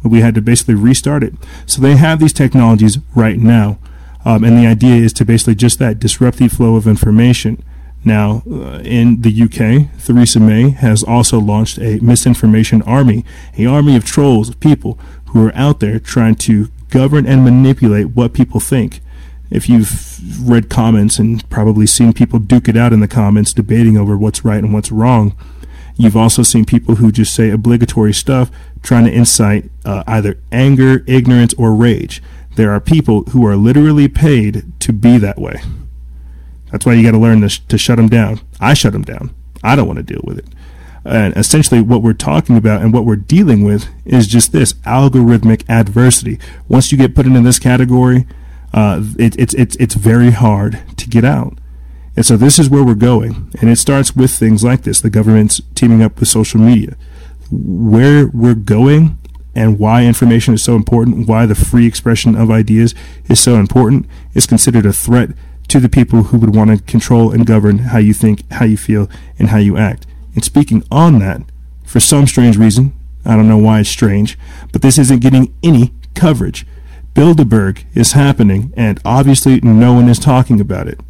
We had to basically restart it. So they have these technologies right now. And the idea is to basically just that, disrupt the flow of information. Now, in the UK, Theresa May has also launched a misinformation army, an army of trolls, of people who are out there trying to govern and manipulate what people think. If you've read comments and probably seen people duke it out in the comments, debating over what's right and what's wrong, you've also seen people who just say obligatory stuff, trying to incite either anger, ignorance, or rage. There are people who are literally paid to be that way. That's why you got to learn to shut them down. I shut them down. I don't want to deal with it. And essentially what we're talking about and what we're dealing with is just this algorithmic adversity. Once you get put into this category, it's very hard to get out. And so this is where we're going. And it starts with things like this, the government's teaming up with social media. Where we're going and why information is so important, why the free expression of ideas is so important, is considered a threat to the people who would want to control and govern how you think, how you feel, and how you act. And speaking on that, for some strange reason, I don't know why it's strange, but this isn't getting any coverage. Bilderberg is happening, and obviously no one is talking about it.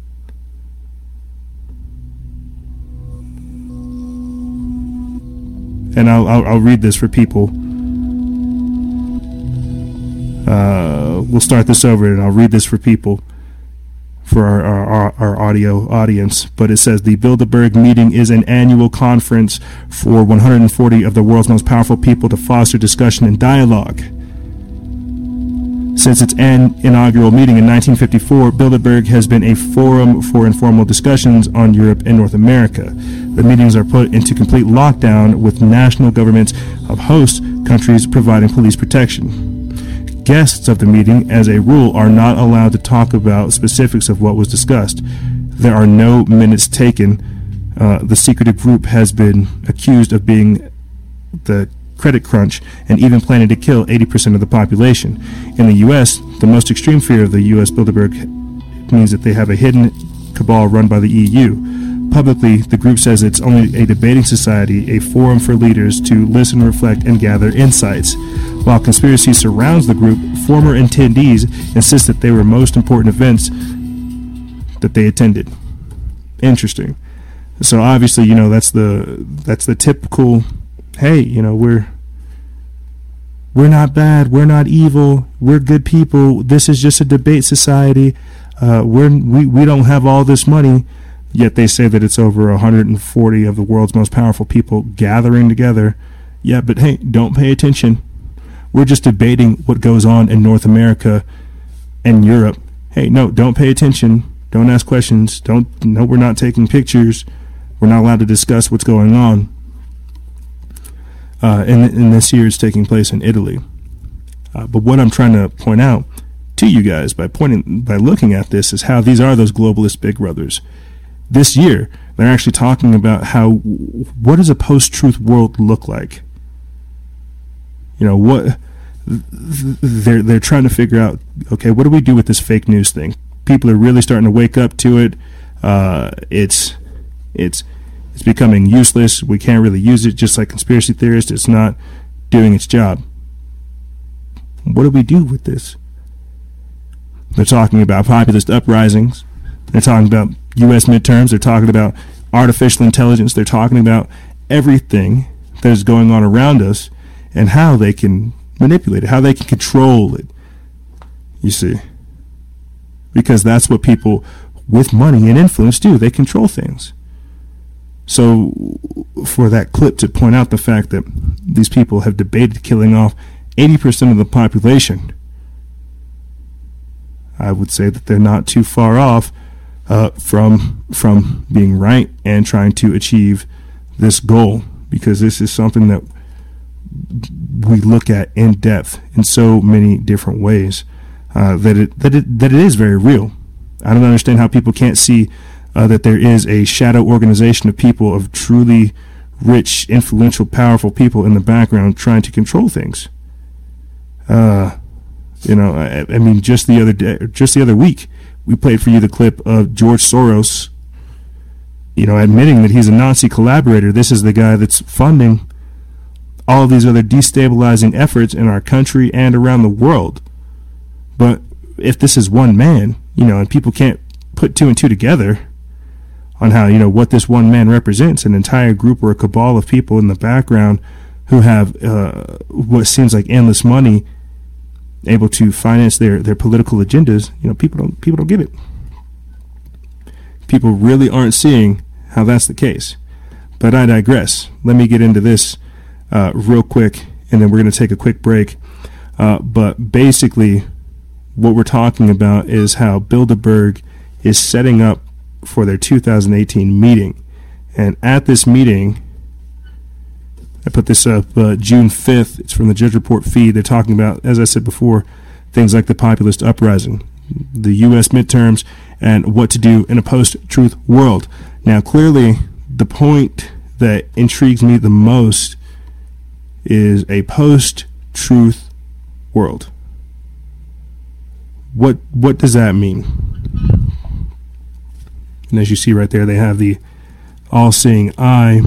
And I'll read this for people. We'll start this over, and I'll read this for people, for our audio audience. But it says, the Bilderberg meeting is an annual conference for 140 of the world's most powerful people to foster discussion and dialogue. Since its inaugural meeting in 1954, Bilderberg has been a forum for informal discussions on Europe and North America. The meetings are put into complete lockdown, with national governments of host countries providing police protection. Guests of the meeting, as a rule, are not allowed to talk about specifics of what was discussed. There are no minutes taken. The secretive group has been accused of being the credit crunch and even planning to kill 80% of the population. In the U.S., the most extreme fear of the U.S. Bilderberg means that they have a hidden cabal run by the EU. Publicly, the group says it's only a debating society, a forum for leaders to listen, reflect, and gather insights. While conspiracy surrounds the group, former attendees insist that they were most important events that they attended. Interesting. So obviously, you know, that's the typical, hey, you know, we're not bad, we're not evil, we're good people, this is just a debate society, we don't have all this money, yet they say that it's over 140 of the world's most powerful people gathering together. Yeah, but hey, don't pay attention. We're just debating what goes on in North America and Europe. Hey, no, don't pay attention, don't ask questions, no, we're not taking pictures, we're not allowed to discuss what's going on. And this year it's taking place in Italy. But what I'm trying to point out to you guys by looking at this is how these are those globalist big brothers. This year, they're actually talking about what does a post-truth world look like? You know, what they're trying to figure out, okay, what do we do with this fake news thing? People are really starting to wake up to it. It's becoming useless. We can't really use it, just like conspiracy theorists. It's not doing its job. What do we do with this? They're talking about populist uprisings. They're talking about U.S. midterms. They're talking about artificial intelligence. They're talking about everything that is going on around us and how they can manipulate it, how they can control it. You see? Because that's what people with money and influence do. They control things. So for that clip to point out the fact that these people have debated killing off 80% of the population, I would say that they're not too far off from being right and trying to achieve this goal, because this is something that we look at in depth in so many different ways, that it is very real. I don't understand how people can't see that there is a shadow organization of people, of truly rich, influential, powerful people in the background trying to control things. You know, I mean, just the other week, we played for you the clip of George Soros, you know, admitting that he's a Nazi collaborator. This is the guy that's funding all of these other destabilizing efforts in our country and around the world. But if this is one man, and people can't put two and two together on how, what this one man represents, an entire group or a cabal of people in the background who have what seems like endless money able to finance their political agendas, people don't get it. People really aren't seeing how that's the case. But I digress. Let me get into this real quick, and then we're going to take a quick break. But basically, what we're talking about is how Bilderberg is setting up for their 2018 meeting. And at this meeting, I put this up June 5th. It's from the Judge Report feed. They're talking about, as I said before, things like the populist uprising, the U.S. midterms, and what to do in a post-truth world. Now, clearly, the point that intrigues me the most is a post-truth world. What does that mean? And as you see right there, they have the all-seeing eye.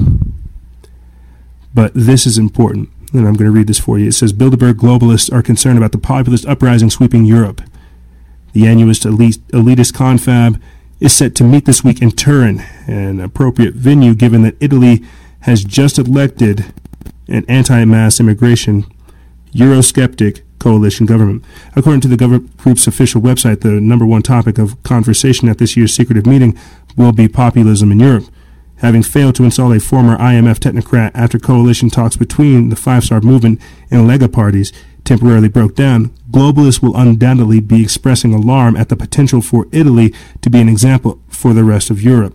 But this is important, and I'm going to read this for you. It says, Bilderberg globalists are concerned about the populist uprising sweeping Europe. The elitist confab is set to meet this week in Turin, an appropriate venue given that Italy has just elected an anti-mass immigration Eurosceptic coalition government. According to the government group's official website, the number one topic of conversation at this year's secretive meeting will be populism in Europe. Having failed to install a former IMF technocrat after coalition talks between the Five-Star Movement and Lega parties temporarily broke down, globalists will undoubtedly be expressing alarm at the potential for Italy to be an example for the rest of Europe.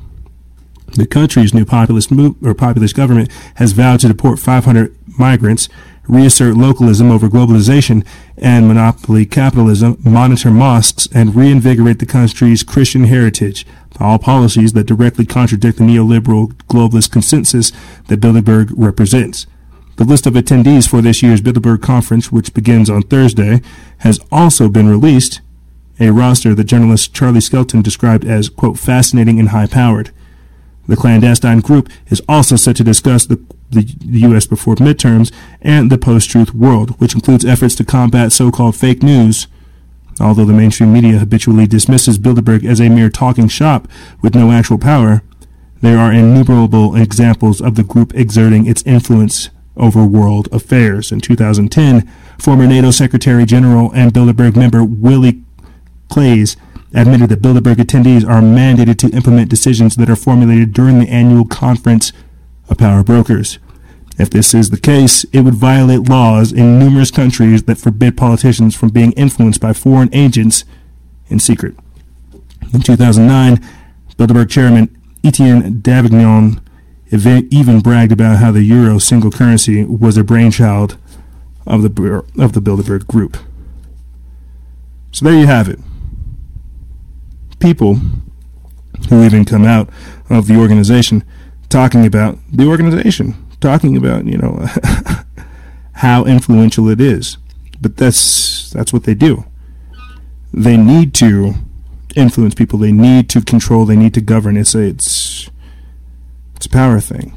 The country's new populist government has vowed to deport 500 migrants, reassert localism over globalization and monopoly capitalism, monitor mosques, and reinvigorate the country's Christian heritage, all policies that directly contradict the neoliberal globalist consensus that Bilderberg represents. The list of attendees for this year's Bilderberg conference, which begins on Thursday, has also been released, a roster that journalist Charlie Skelton described as, quote, fascinating and high-powered. The clandestine group is also set to discuss the U.S. before midterms and the post-truth world, which includes efforts to combat so-called fake news. Although the mainstream media habitually dismisses Bilderberg as a mere talking shop with no actual power, there are innumerable examples of the group exerting its influence over world affairs. In 2010, former NATO Secretary General and Bilderberg member Willie Claes admitted that Bilderberg attendees are mandated to implement decisions that are formulated during the annual conference of power brokers. If this is the case, it would violate laws in numerous countries that forbid politicians from being influenced by foreign agents in secret. In 2009, Bilderberg chairman Etienne Davignon even bragged about how the euro single currency was a brainchild of the Bilderberg group. So there you have it. People who even come out of the organization talking about the organization, talking about, how influential it is. But that's what they do. They need to influence people. They need to control. They need to govern. It's a power thing.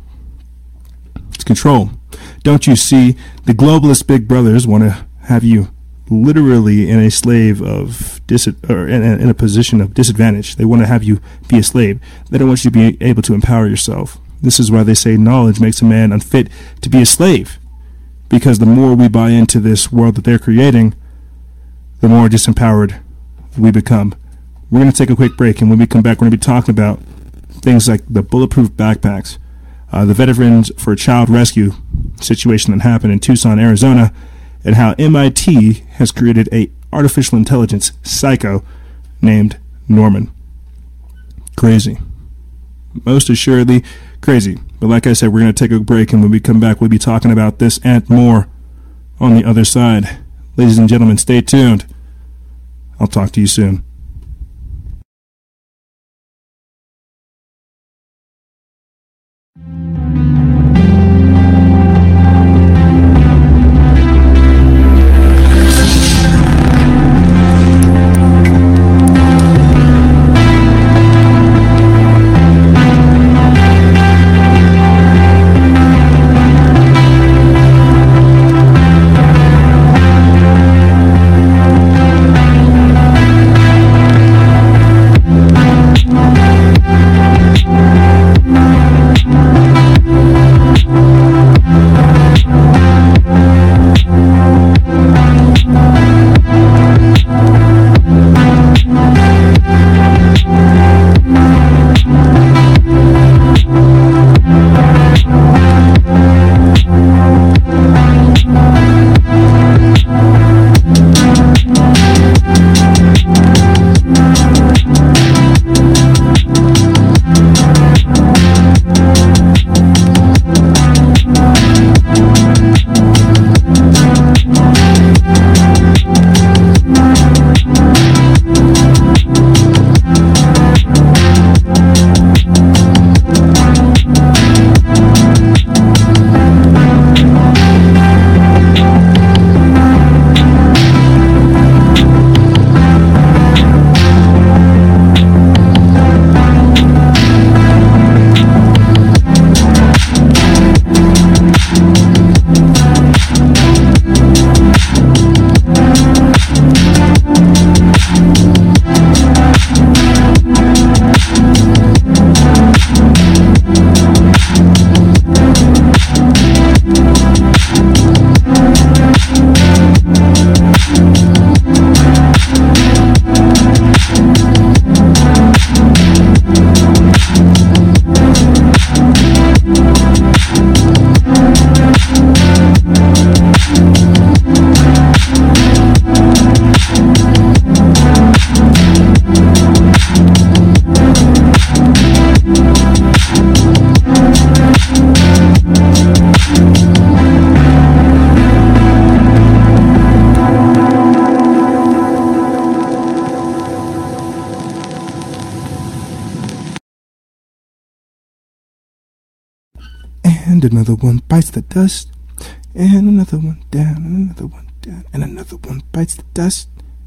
It's control. Don't you see? The globalist big brothers want to have you literally in a slave of in a position of disadvantage. They want to have you be a slave. They don't want you to be able to empower yourself. This is why they say knowledge makes a man unfit to be a slave. Because the more we buy into this world that they're creating, the more disempowered we become. We're going to take a quick break, and when we come back, we're going to be talking about things like the bulletproof backpacks, the Veterans for Child Rescue situation that happened in Tucson, Arizona, and how MIT has created a artificial intelligence psycho named Norman. Crazy. Most assuredly crazy. But like I said, we're going to take a break, and when we come back, we'll be talking about this and more on the other side. Ladies and gentlemen, stay tuned. I'll talk to you soon. and another one bites the dust, and another one down, and another one down, and another one bites the dust.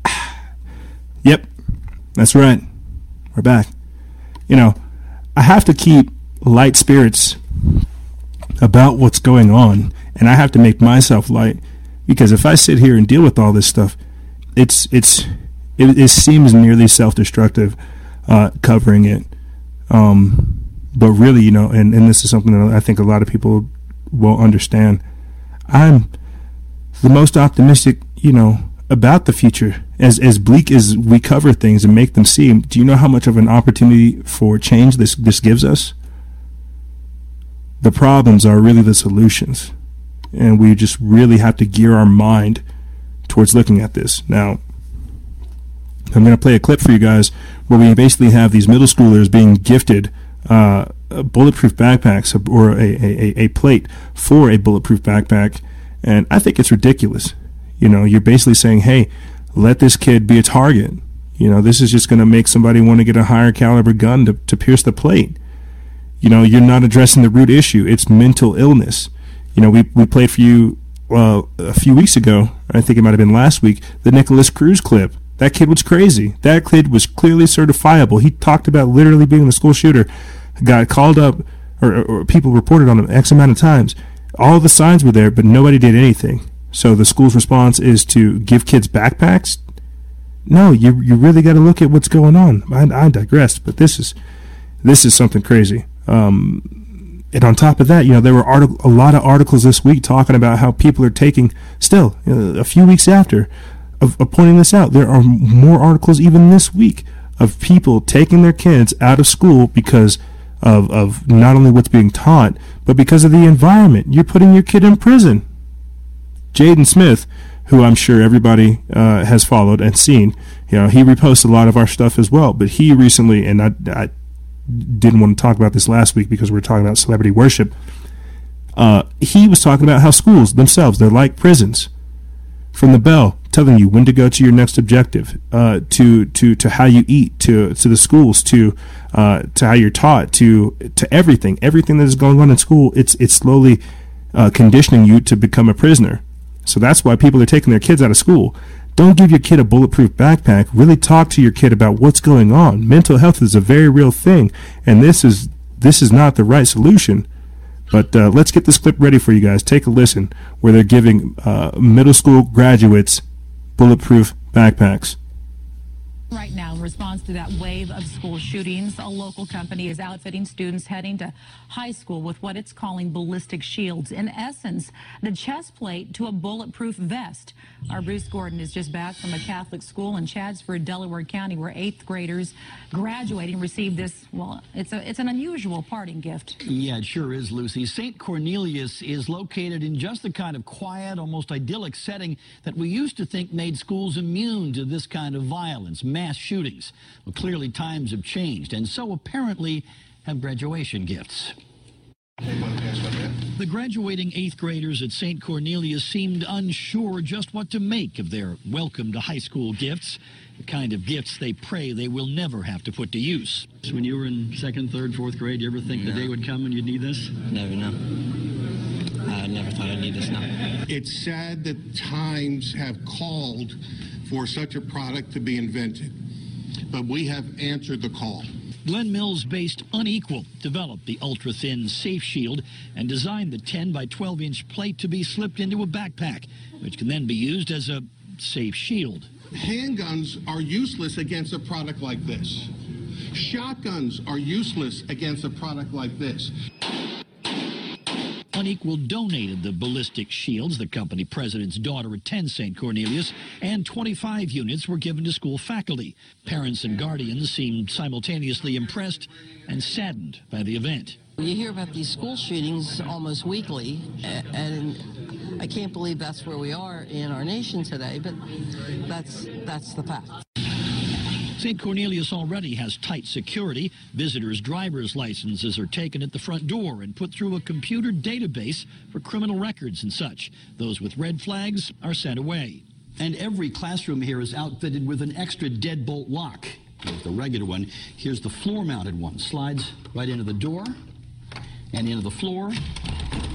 Yep, that's right. We're back. You know, I have to keep light spirits about what's going on, and I have to make myself light, because if I sit here and deal with all this stuff, it seems nearly self-destructive covering it. But really, you know, and this is something that I think a lot of people will understand. I'm the most optimistic, you know, about the future. As bleak as we cover things and make them seem, do you know how much of an opportunity for change this gives us? The problems are really the solutions. And we just really have to gear our mind towards looking at this. Now, I'm going to play a clip for you guys where we basically have these middle schoolers being gifted bulletproof backpacks, or a plate for a bulletproof backpack. And I think it's ridiculous. You know, you're basically saying, hey, let this kid be a target. You know, this is just going to make somebody want to get a higher caliber gun to pierce the plate. You know, you're not addressing the root issue. It's mental illness. You know, we played for you a few weeks ago, I think it might have been last week, the Nicholas Cruz clip. That kid was crazy. That kid was clearly certifiable. He talked about literally being the school shooter. Got called up, or people reported on him X amount of times. All the signs were there, but nobody did anything. So the school's response is to give kids backpacks? No, you really got to look at what's going on. I digressed, but this is something crazy. And on top of that, you know, there were a lot of articles this week talking about how people are taking, still, a few weeks after, of pointing this out. There are more articles even this week of people taking their kids out of school because of not only what's being taught, but because of the environment. You're putting your kid in prison. Jaden Smith, who I'm sure everybody has followed and seen, you know, he reposts a lot of our stuff as well. But he recently, and I didn't want to talk about this last week because we were talking about celebrity worship. He was talking about how schools themselves, they're like prisons. From the bell telling you when to go to your next objective, to how you eat, to the schools, to how you're taught, to everything that is going on in school, it's slowly conditioning you to become a prisoner. So that's why people are taking their kids out of school. Don't give your kid a bulletproof backpack. Really talk to your kid about what's going on. Mental health is a very real thing, and this is not the right solution. But let's get this clip ready for you guys. Take a listen where they're giving middle school graduates bulletproof backpacks. Right now, in response to that wave of school shootings, a local company is outfitting students heading to high school with what it's calling ballistic shields. In essence, the chest plate to a bulletproof vest. Our Bruce Gordon is just back from a Catholic school in Chaddsford, Delaware County, where 8th graders graduating received this, well, it's an unusual parting gift. Yeah, it sure is, Lucy. St. Cornelius is located in just the kind of quiet, almost idyllic setting that we used to think made schools immune to this kind of violence, mass shootings. Well, clearly times have changed, and so apparently have graduation gifts. The graduating 8th graders at St. Cornelius seemed unsure just what to make of their welcome to high school gifts, the kind of gifts they pray they will never have to put to use. So when you were in 2nd, 3rd, 4th grade, you ever think the day would come when you'd need this? Never know. I never thought I'd need this now. It's sad that times have called for such a product to be invented, but we have answered the call. Glen Mills-based Unequal developed the ultra-thin Safe Shield and designed the 10 by 12-inch plate to be slipped into a backpack, which can then be used as a safe shield. Handguns are useless against a product like this. Shotguns are useless against a product like this. Unequal donated the ballistic shields. The company president's daughter attends St. Cornelius, and 25 units were given to school faculty. Parents and guardians seemed simultaneously impressed and saddened by the event. You hear about these school shootings almost weekly, and I can't believe that's where we are in our nation today, but that's the fact. St. Cornelius already has tight security. Visitors' driver's licenses are taken at the front door and put through a computer database for criminal records and such. Those with red flags are sent away. And every classroom here is outfitted with an extra deadbolt lock. Here's the regular one. Here's the floor-mounted one. Slides right into the door and into the floor.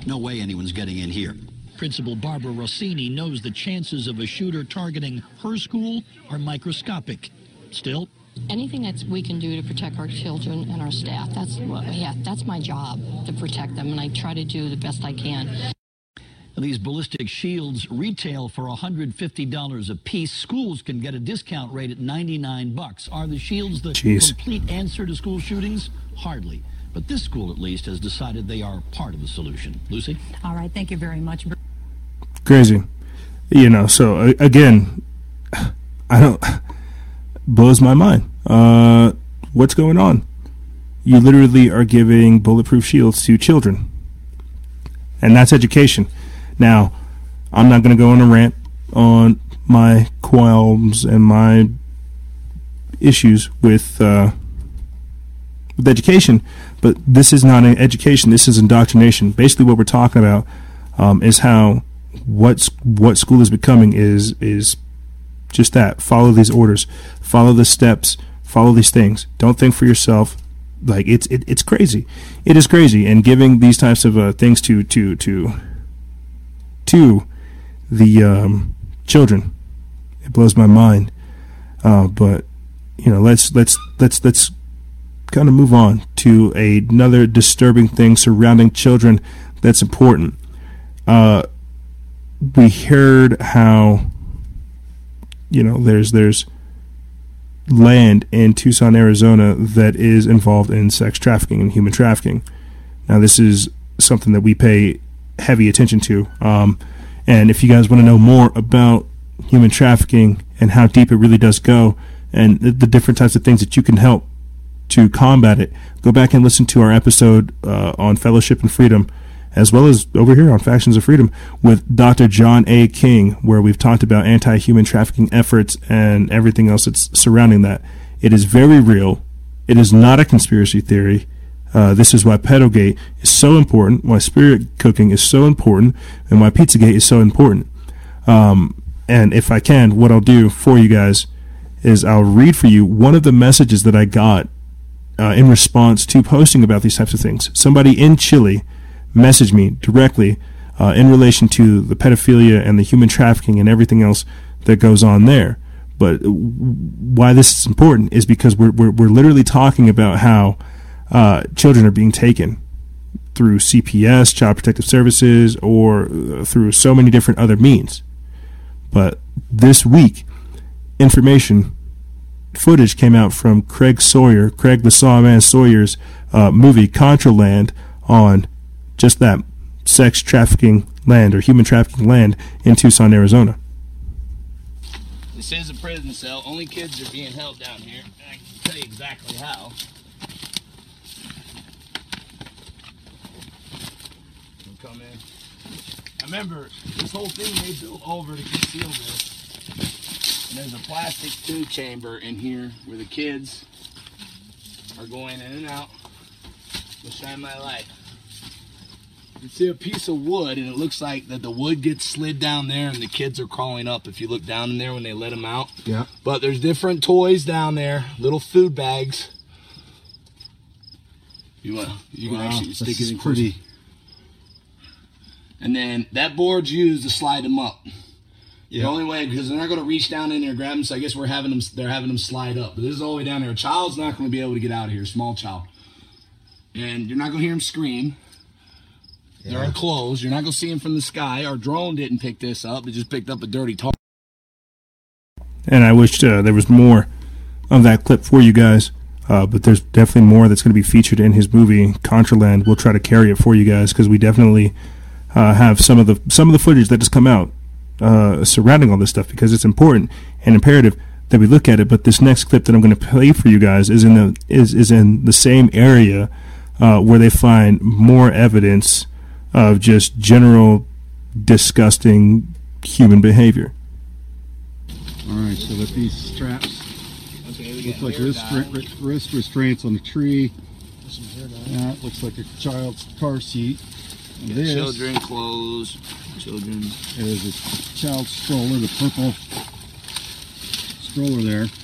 No way anyone's getting in here. Principal Barbara Rossini knows the chances of a shooter targeting her school are microscopic. Still, anything that we can do to protect our children and our staff, that's my job, to protect them, and I try to do the best I can. These ballistic shields retail for $150 a piece. Schools can get a discount rate at $99. Are the shields the complete answer to school shootings? Hardly. But this school, at least, has decided they are part of the solution. Lucy? All right, thank you very much. Crazy. You know, so again, blows my mind. What's going on? You literally are giving bulletproof shields to children. And that's education. Now, I'm not going to go on a rant on my qualms and my issues with education, but this is not an education. This is indoctrination. Basically, what we're talking about is how what school is becoming is just that. Follow these orders, follow the steps, follow these things. Don't think for yourself. Like it's crazy. It is crazy, and giving these types of things to the children, it blows my mind. But you know, let's kind of move on to another disturbing thing surrounding children that's important. We heard how, you know, there's land in Tucson, Arizona that is involved in sex trafficking and human trafficking. Now, this is something that we pay heavy attention to. And if you guys want to know more about human trafficking and how deep it really does go and the different types of things that you can help to combat it, go back and listen to our episode on fellowship and freedom, as well as over here on Factions of Freedom with Dr. John A. King, where we've talked about anti-human trafficking efforts and everything else that's surrounding that. It is very real. It is not a conspiracy theory. This is why Pedogate is so important, why spirit cooking is so important, and why Pizzagate is so important. And if I can, what I'll do for you guys is I'll read for you one of the messages that I got in response to posting about these types of things. Somebody in Chile messaged me directly in relation to the pedophilia and the human trafficking and everything else that goes on there. But why this is important is because we're literally talking about how children are being taken through CPS, Child Protective Services, or through so many different other means. But this week, footage came out from Craig the Sawman Sawyer's movie Contraland on just that sex trafficking land or human trafficking land in Tucson, Arizona. This is a prison cell. Only kids are being held down here. I can tell you exactly how. Come in. I remember this whole thing they built over to conceal this. And there's a plastic tube chamber in here where the kids are going in and out. I'll shine my light. You see a piece of wood, and it looks like that the wood gets slid down there, and the kids are crawling up if you look down in there when they let them out. Yeah. But there's different toys down there, little food bags. You can actually stick it in pretty. And then that board's used to slide them up. Yeah. The only way, because they're not going to reach down in there and grab them, so I guess they're having them slide up. But this is all the way down there. A child's not going to be able to get out of here, small child. And you're not going to hear them scream. Yeah. They're closed. You're not going to see them from the sky. Our drone didn't pick this up. It just picked up a dirty target. And I wish there was more of that clip for you guys. But there's definitely more that's going to be featured in his movie Contraland. We'll try to carry it for you guys because we definitely have some of the footage that has come out surrounding all this stuff because it's important and imperative that we look at it. But this next clip that I'm going to play for you guys is in the same area where they find more evidence of just general disgusting human behavior. All right, so with these straps, looks like wrist restraints on the tree. That looks like a child's car seat. And this children clothes. Children. There's a child's stroller, the purple stroller there.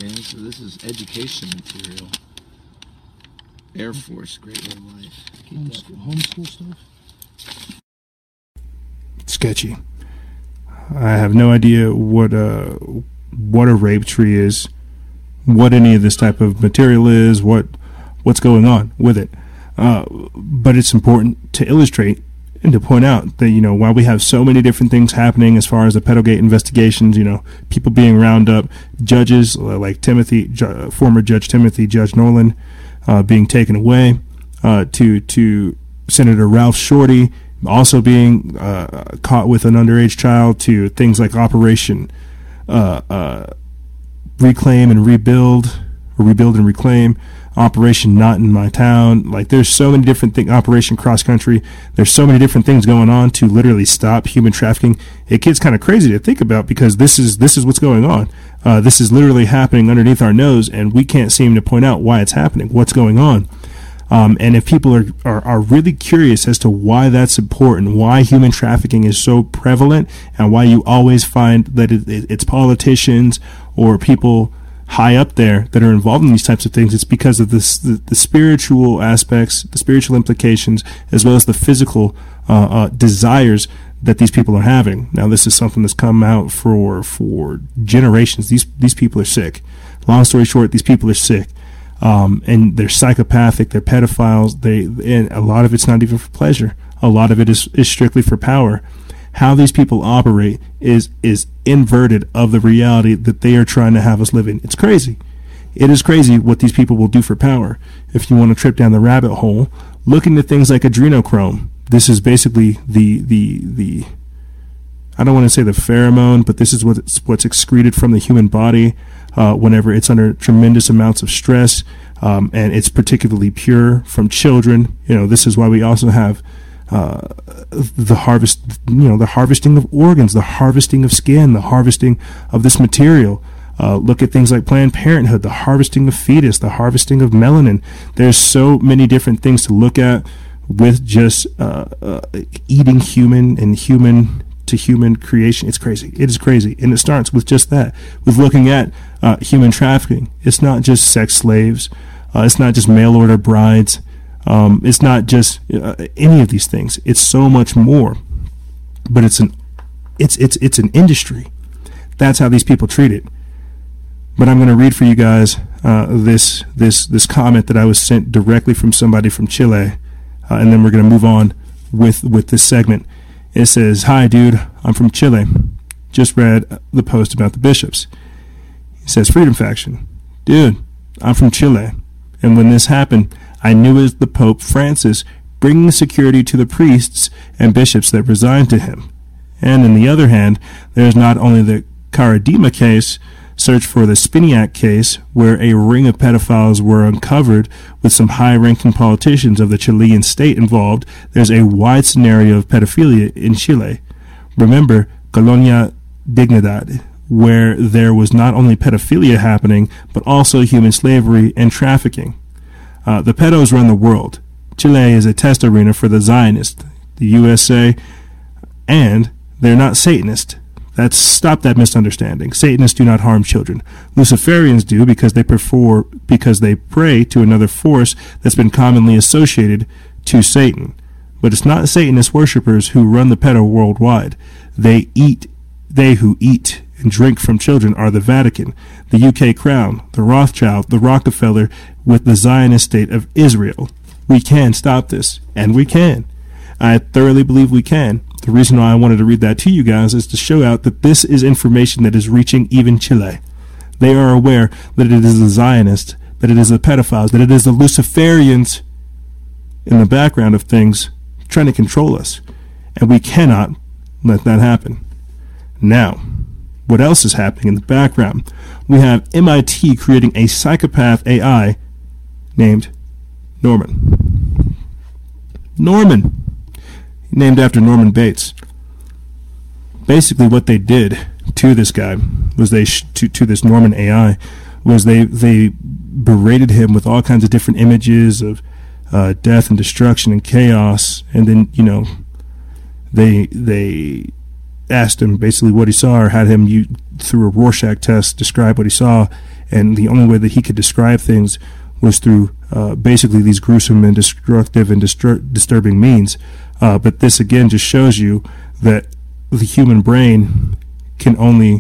man. So this is education material. Air Force, Great Way of Life. Homeschool stuff? Sketchy. I have no idea what a rape tree is, what any of this type of material is, what's going on with it. But it's important to illustrate and to point out that, while we have so many different things happening as far as the Pedogate investigations, people being round up, judges like former Judge Timothy, Judge Nolan, being taken away, to Senator Ralph Shorty also being caught with an underage child, to things like Operation Reclaim and Rebuild, or Rebuild and Reclaim, Operation Not in My Town. Like, there's so many different things. Operation Cross Country. There's so many different things going on to literally stop human trafficking. It gets kind of crazy to think about, because this is what's going on. This is literally happening underneath our nose, and we can't seem to point out why it's happening, what's going on. And if people are really curious as to why that's important, why human trafficking is so prevalent, and why you always find that it's politicians or people high up there that are involved in these types of things, it's because of the spiritual aspects, the spiritual implications, as well as the physical desires that these people are having. Now, this is something that's come out for generations. These people are sick. Long story short, these people are sick. And they're psychopathic, they're pedophiles, and a lot of it's not even for pleasure. A lot of it is strictly for power. How these people operate is inverted of the reality that they are trying to have us live in. It's crazy. It is crazy what these people will do for power. If you want to trip down the rabbit hole, look into things like adrenochrome. This is basically the I don't want to say the pheromone, but this is what's excreted from the human body whenever it's under tremendous amounts of stress, and it's particularly pure from children. This is why we also have the harvesting of organs, the harvesting of skin, the harvesting of this material. Look at things like Planned Parenthood, the harvesting of fetus, the harvesting of melanin. There's so many different things to look at with just eating human and human to human creation. It's crazy. It is crazy. And it starts with just that, with looking at human trafficking. It's not just sex slaves. It's not just mail order brides. It's not just any of these things. It's so much more. But it's an industry. That's how these people treat it. But I'm going to read for you guys this comment that I was sent directly from somebody from Chile, and then we're going to move on with this segment. It says, "Hi, dude. I'm from Chile. Just read the post about the bishops." It says, "Freedom Faction. Dude, I'm from Chile. And when this happened, I knew it was the Pope Francis bringing security to the priests and bishops that resigned to him. And on the other hand, there's not only the Caradima case, search for the Spiniak case, where a ring of pedophiles were uncovered with some high-ranking politicians of the Chilean state involved. There's a wide scenario of pedophilia in Chile. Remember Colonia Dignidad, where there was not only pedophilia happening, but also human slavery and trafficking. The pedos run the world. Chile is a test arena for the Zionists, the USA, and they're not Satanists. Stop that misunderstanding. Satanists do not harm children. Luciferians do because they pray to another force that's been commonly associated to Satan. But it's not Satanist worshippers who run the pedo worldwide. They who eat and drink from children are the Vatican, the UK Crown, the Rothschild, the Rockefeller, with the Zionist state of Israel. We can stop this, and we can. I thoroughly believe we can. The reason why I wanted to read that to you guys is to show out that this is information that is reaching even Chile. They are aware that it is the Zionists, that it is the pedophiles, that it is the Luciferians in the background of things trying to control us. And we cannot let that happen. Now, what else is happening in the background? We have MIT creating a psychopath AI named Norman. Norman! Named after Norman Bates. Basically what they did to this guy was to this Norman AI was they berated him with all kinds of different images of death and destruction and chaos, and then they asked him basically what he saw, or had him through a Rorschach test describe what he saw, and the only way that he could describe things was through basically these gruesome and destructive and disturbing means. But this again just shows you that the human brain can only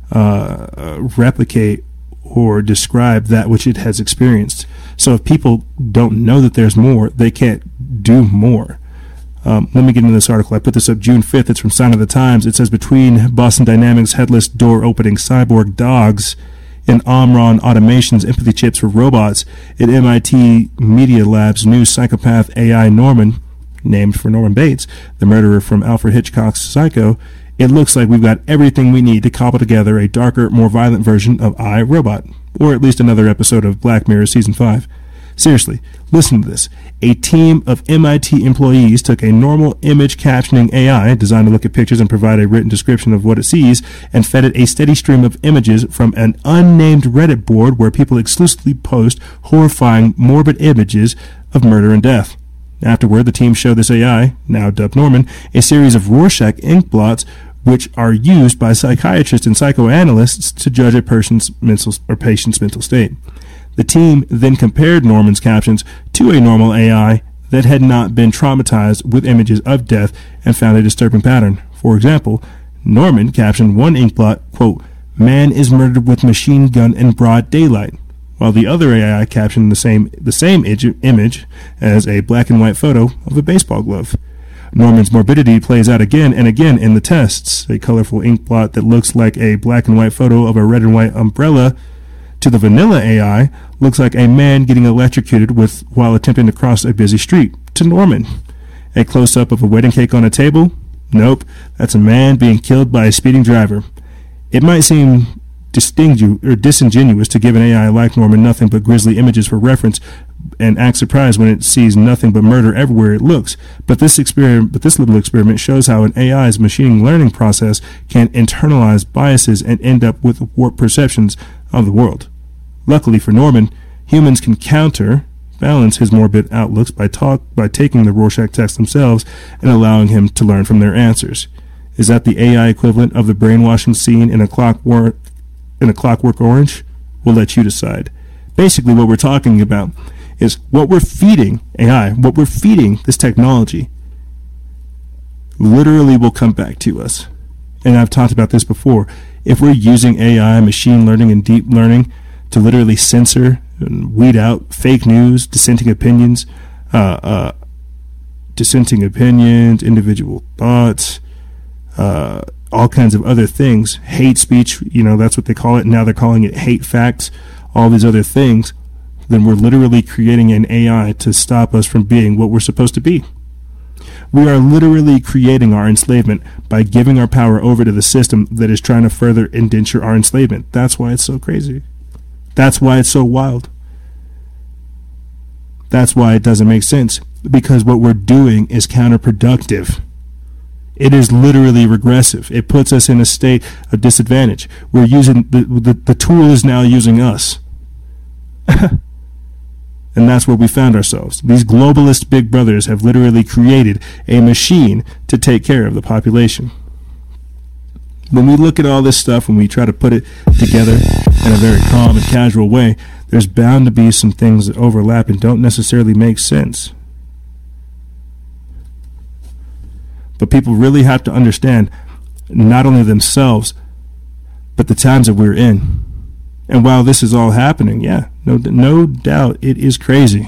replicate or describe that which it has experienced. So if people don't know that there's more, they can't do more. Let me get into this article. I put this up June 5th. It's from Sign of the Times. It says, between Boston Dynamics headless door-opening cyborg dogs and Omron Automation's empathy chips for robots, at MIT Media Lab's new psychopath AI Norman, named for Norman Bates, the murderer from Alfred Hitchcock's Psycho, it looks like we've got everything we need to cobble together a darker, more violent version of I, Robot, or at least another episode of Black Mirror Season 5. Seriously, listen to this. A team of MIT employees took a normal image captioning AI designed to look at pictures and provide a written description of what it sees, and fed it a steady stream of images from an unnamed Reddit board where people exclusively post horrifying, morbid images of murder and death. Afterward, the team showed this AI, now dubbed Norman, a series of Rorschach ink blots which are used by psychiatrists and psychoanalysts to judge a person's patient's mental state. The team then compared Norman's captions to a normal AI that had not been traumatized with images of death and found a disturbing pattern. For example, Norman captioned one inkblot, quote, "Man is murdered with machine gun in broad daylight," while the other AI captioned the same image as a black and white photo of a baseball glove. Norman's morbidity plays out again and again in the tests. A colorful inkblot that looks like a black and white photo of a red and white umbrella to the vanilla AI looks like a man getting electrocuted while attempting to cross a busy street. To Norman, a close-up of a wedding cake on a table? Nope, that's a man being killed by a speeding driver. It might seem disingenuous to give an AI like Norman nothing but grisly images for reference and act surprised when it sees nothing but murder everywhere it looks. But this little experiment shows how an AI's machine learning process can internalize biases and end up with warped perceptions of the world. Luckily for Norman, humans can counterbalance his morbid outlooks by taking the Rorschach tests themselves and allowing him to learn from their answers. Is that the AI equivalent of the brainwashing scene in A Clockwork Orange? We'll let you decide. Basically, what we're talking about is what we're feeding AI, what we're feeding this technology, literally will come back to us. And I've talked about this before. If we're using AI, machine learning, and deep learning to literally censor and weed out fake news, dissenting opinions, individual thoughts, all kinds of other things, hate speech, that's what they call it. Now they're calling it hate facts, all these other things, then we're literally creating an AI to stop us from being what we're supposed to be. We are literally creating our enslavement by giving our power over to the system that is trying to further indenture our enslavement. That's why it's so crazy. That's why it's so wild. That's why it doesn't make sense, because what we're doing is counterproductive. It is literally regressive. It puts us in a state of disadvantage. We're using the tool is now using us. And that's where we found ourselves. These globalist big brothers have literally created a machine to take care of the population. When we look at all this stuff, when we try to put it together in a very calm and casual way, there's bound to be some things that overlap and don't necessarily make sense. But people really have to understand not only themselves, but the times that we're in. And while this is all happening, no doubt it is crazy.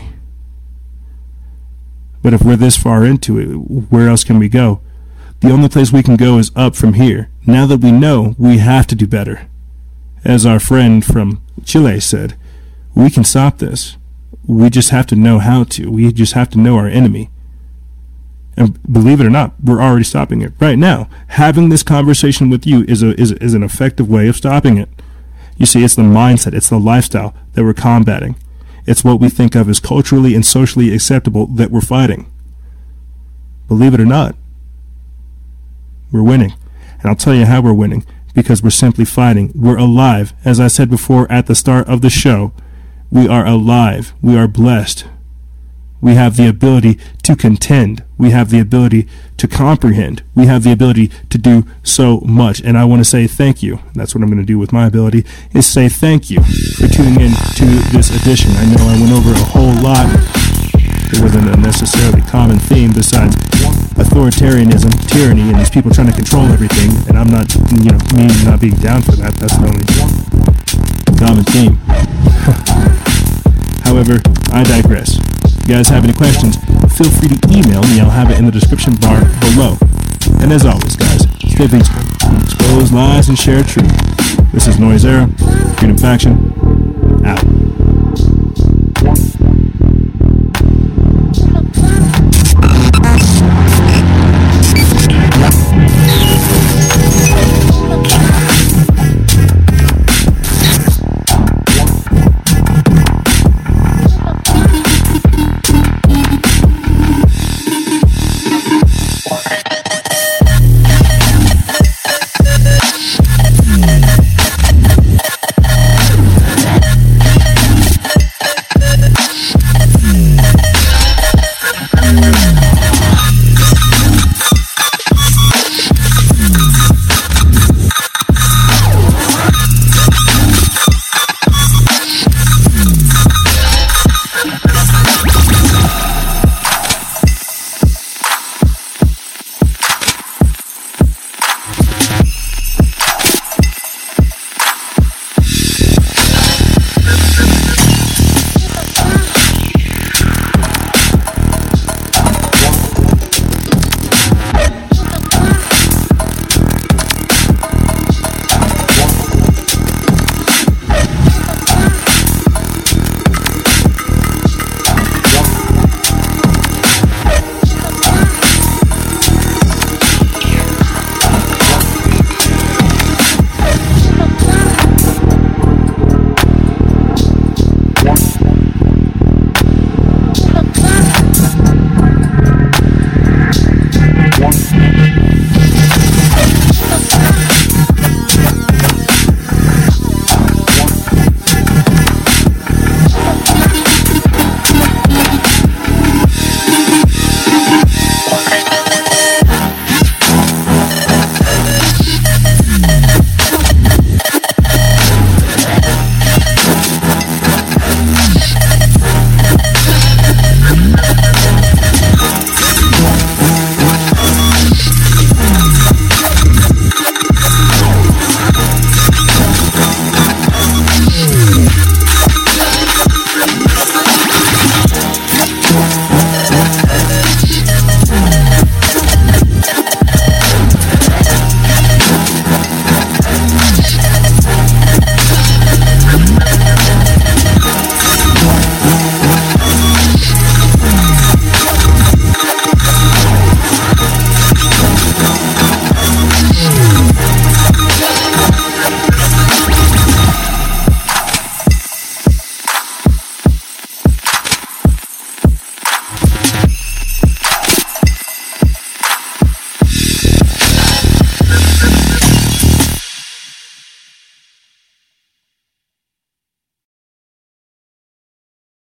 But if we're this far into it, where else can we go? The only place we can go is up from here. Now that we know, we have to do better. As our friend from Chile said, we can stop this. We just have to know how to. We just have to know our enemy. And believe it or not, we're already stopping it right now. Having this conversation with you is an effective way of stopping it. You see, it's the mindset, it's the lifestyle that we're combating. It's what we think of as culturally and socially acceptable that we're fighting. Believe it or not, we're winning. And I'll tell you how we're winning, because we're simply fighting. We're alive. As I said before at the start of the show, we are alive. We are blessed. We have the ability to contend. We have the ability to comprehend. We have the ability to do so much. And I want to say thank you. That's what I'm going to do with my ability, is say thank you for tuning in to this edition. I know I went over a whole lot. It wasn't a necessarily common theme besides authoritarianism, tyranny, and these people trying to control everything. And I'm not, me not being down for that. That's the only common theme. However, I digress. If you guys have any questions, feel free to email me. I'll have it in the description bar below. And as always, guys, stay peaceful, expose lies, and share truth. This is Noise Era, Freedom Faction, out.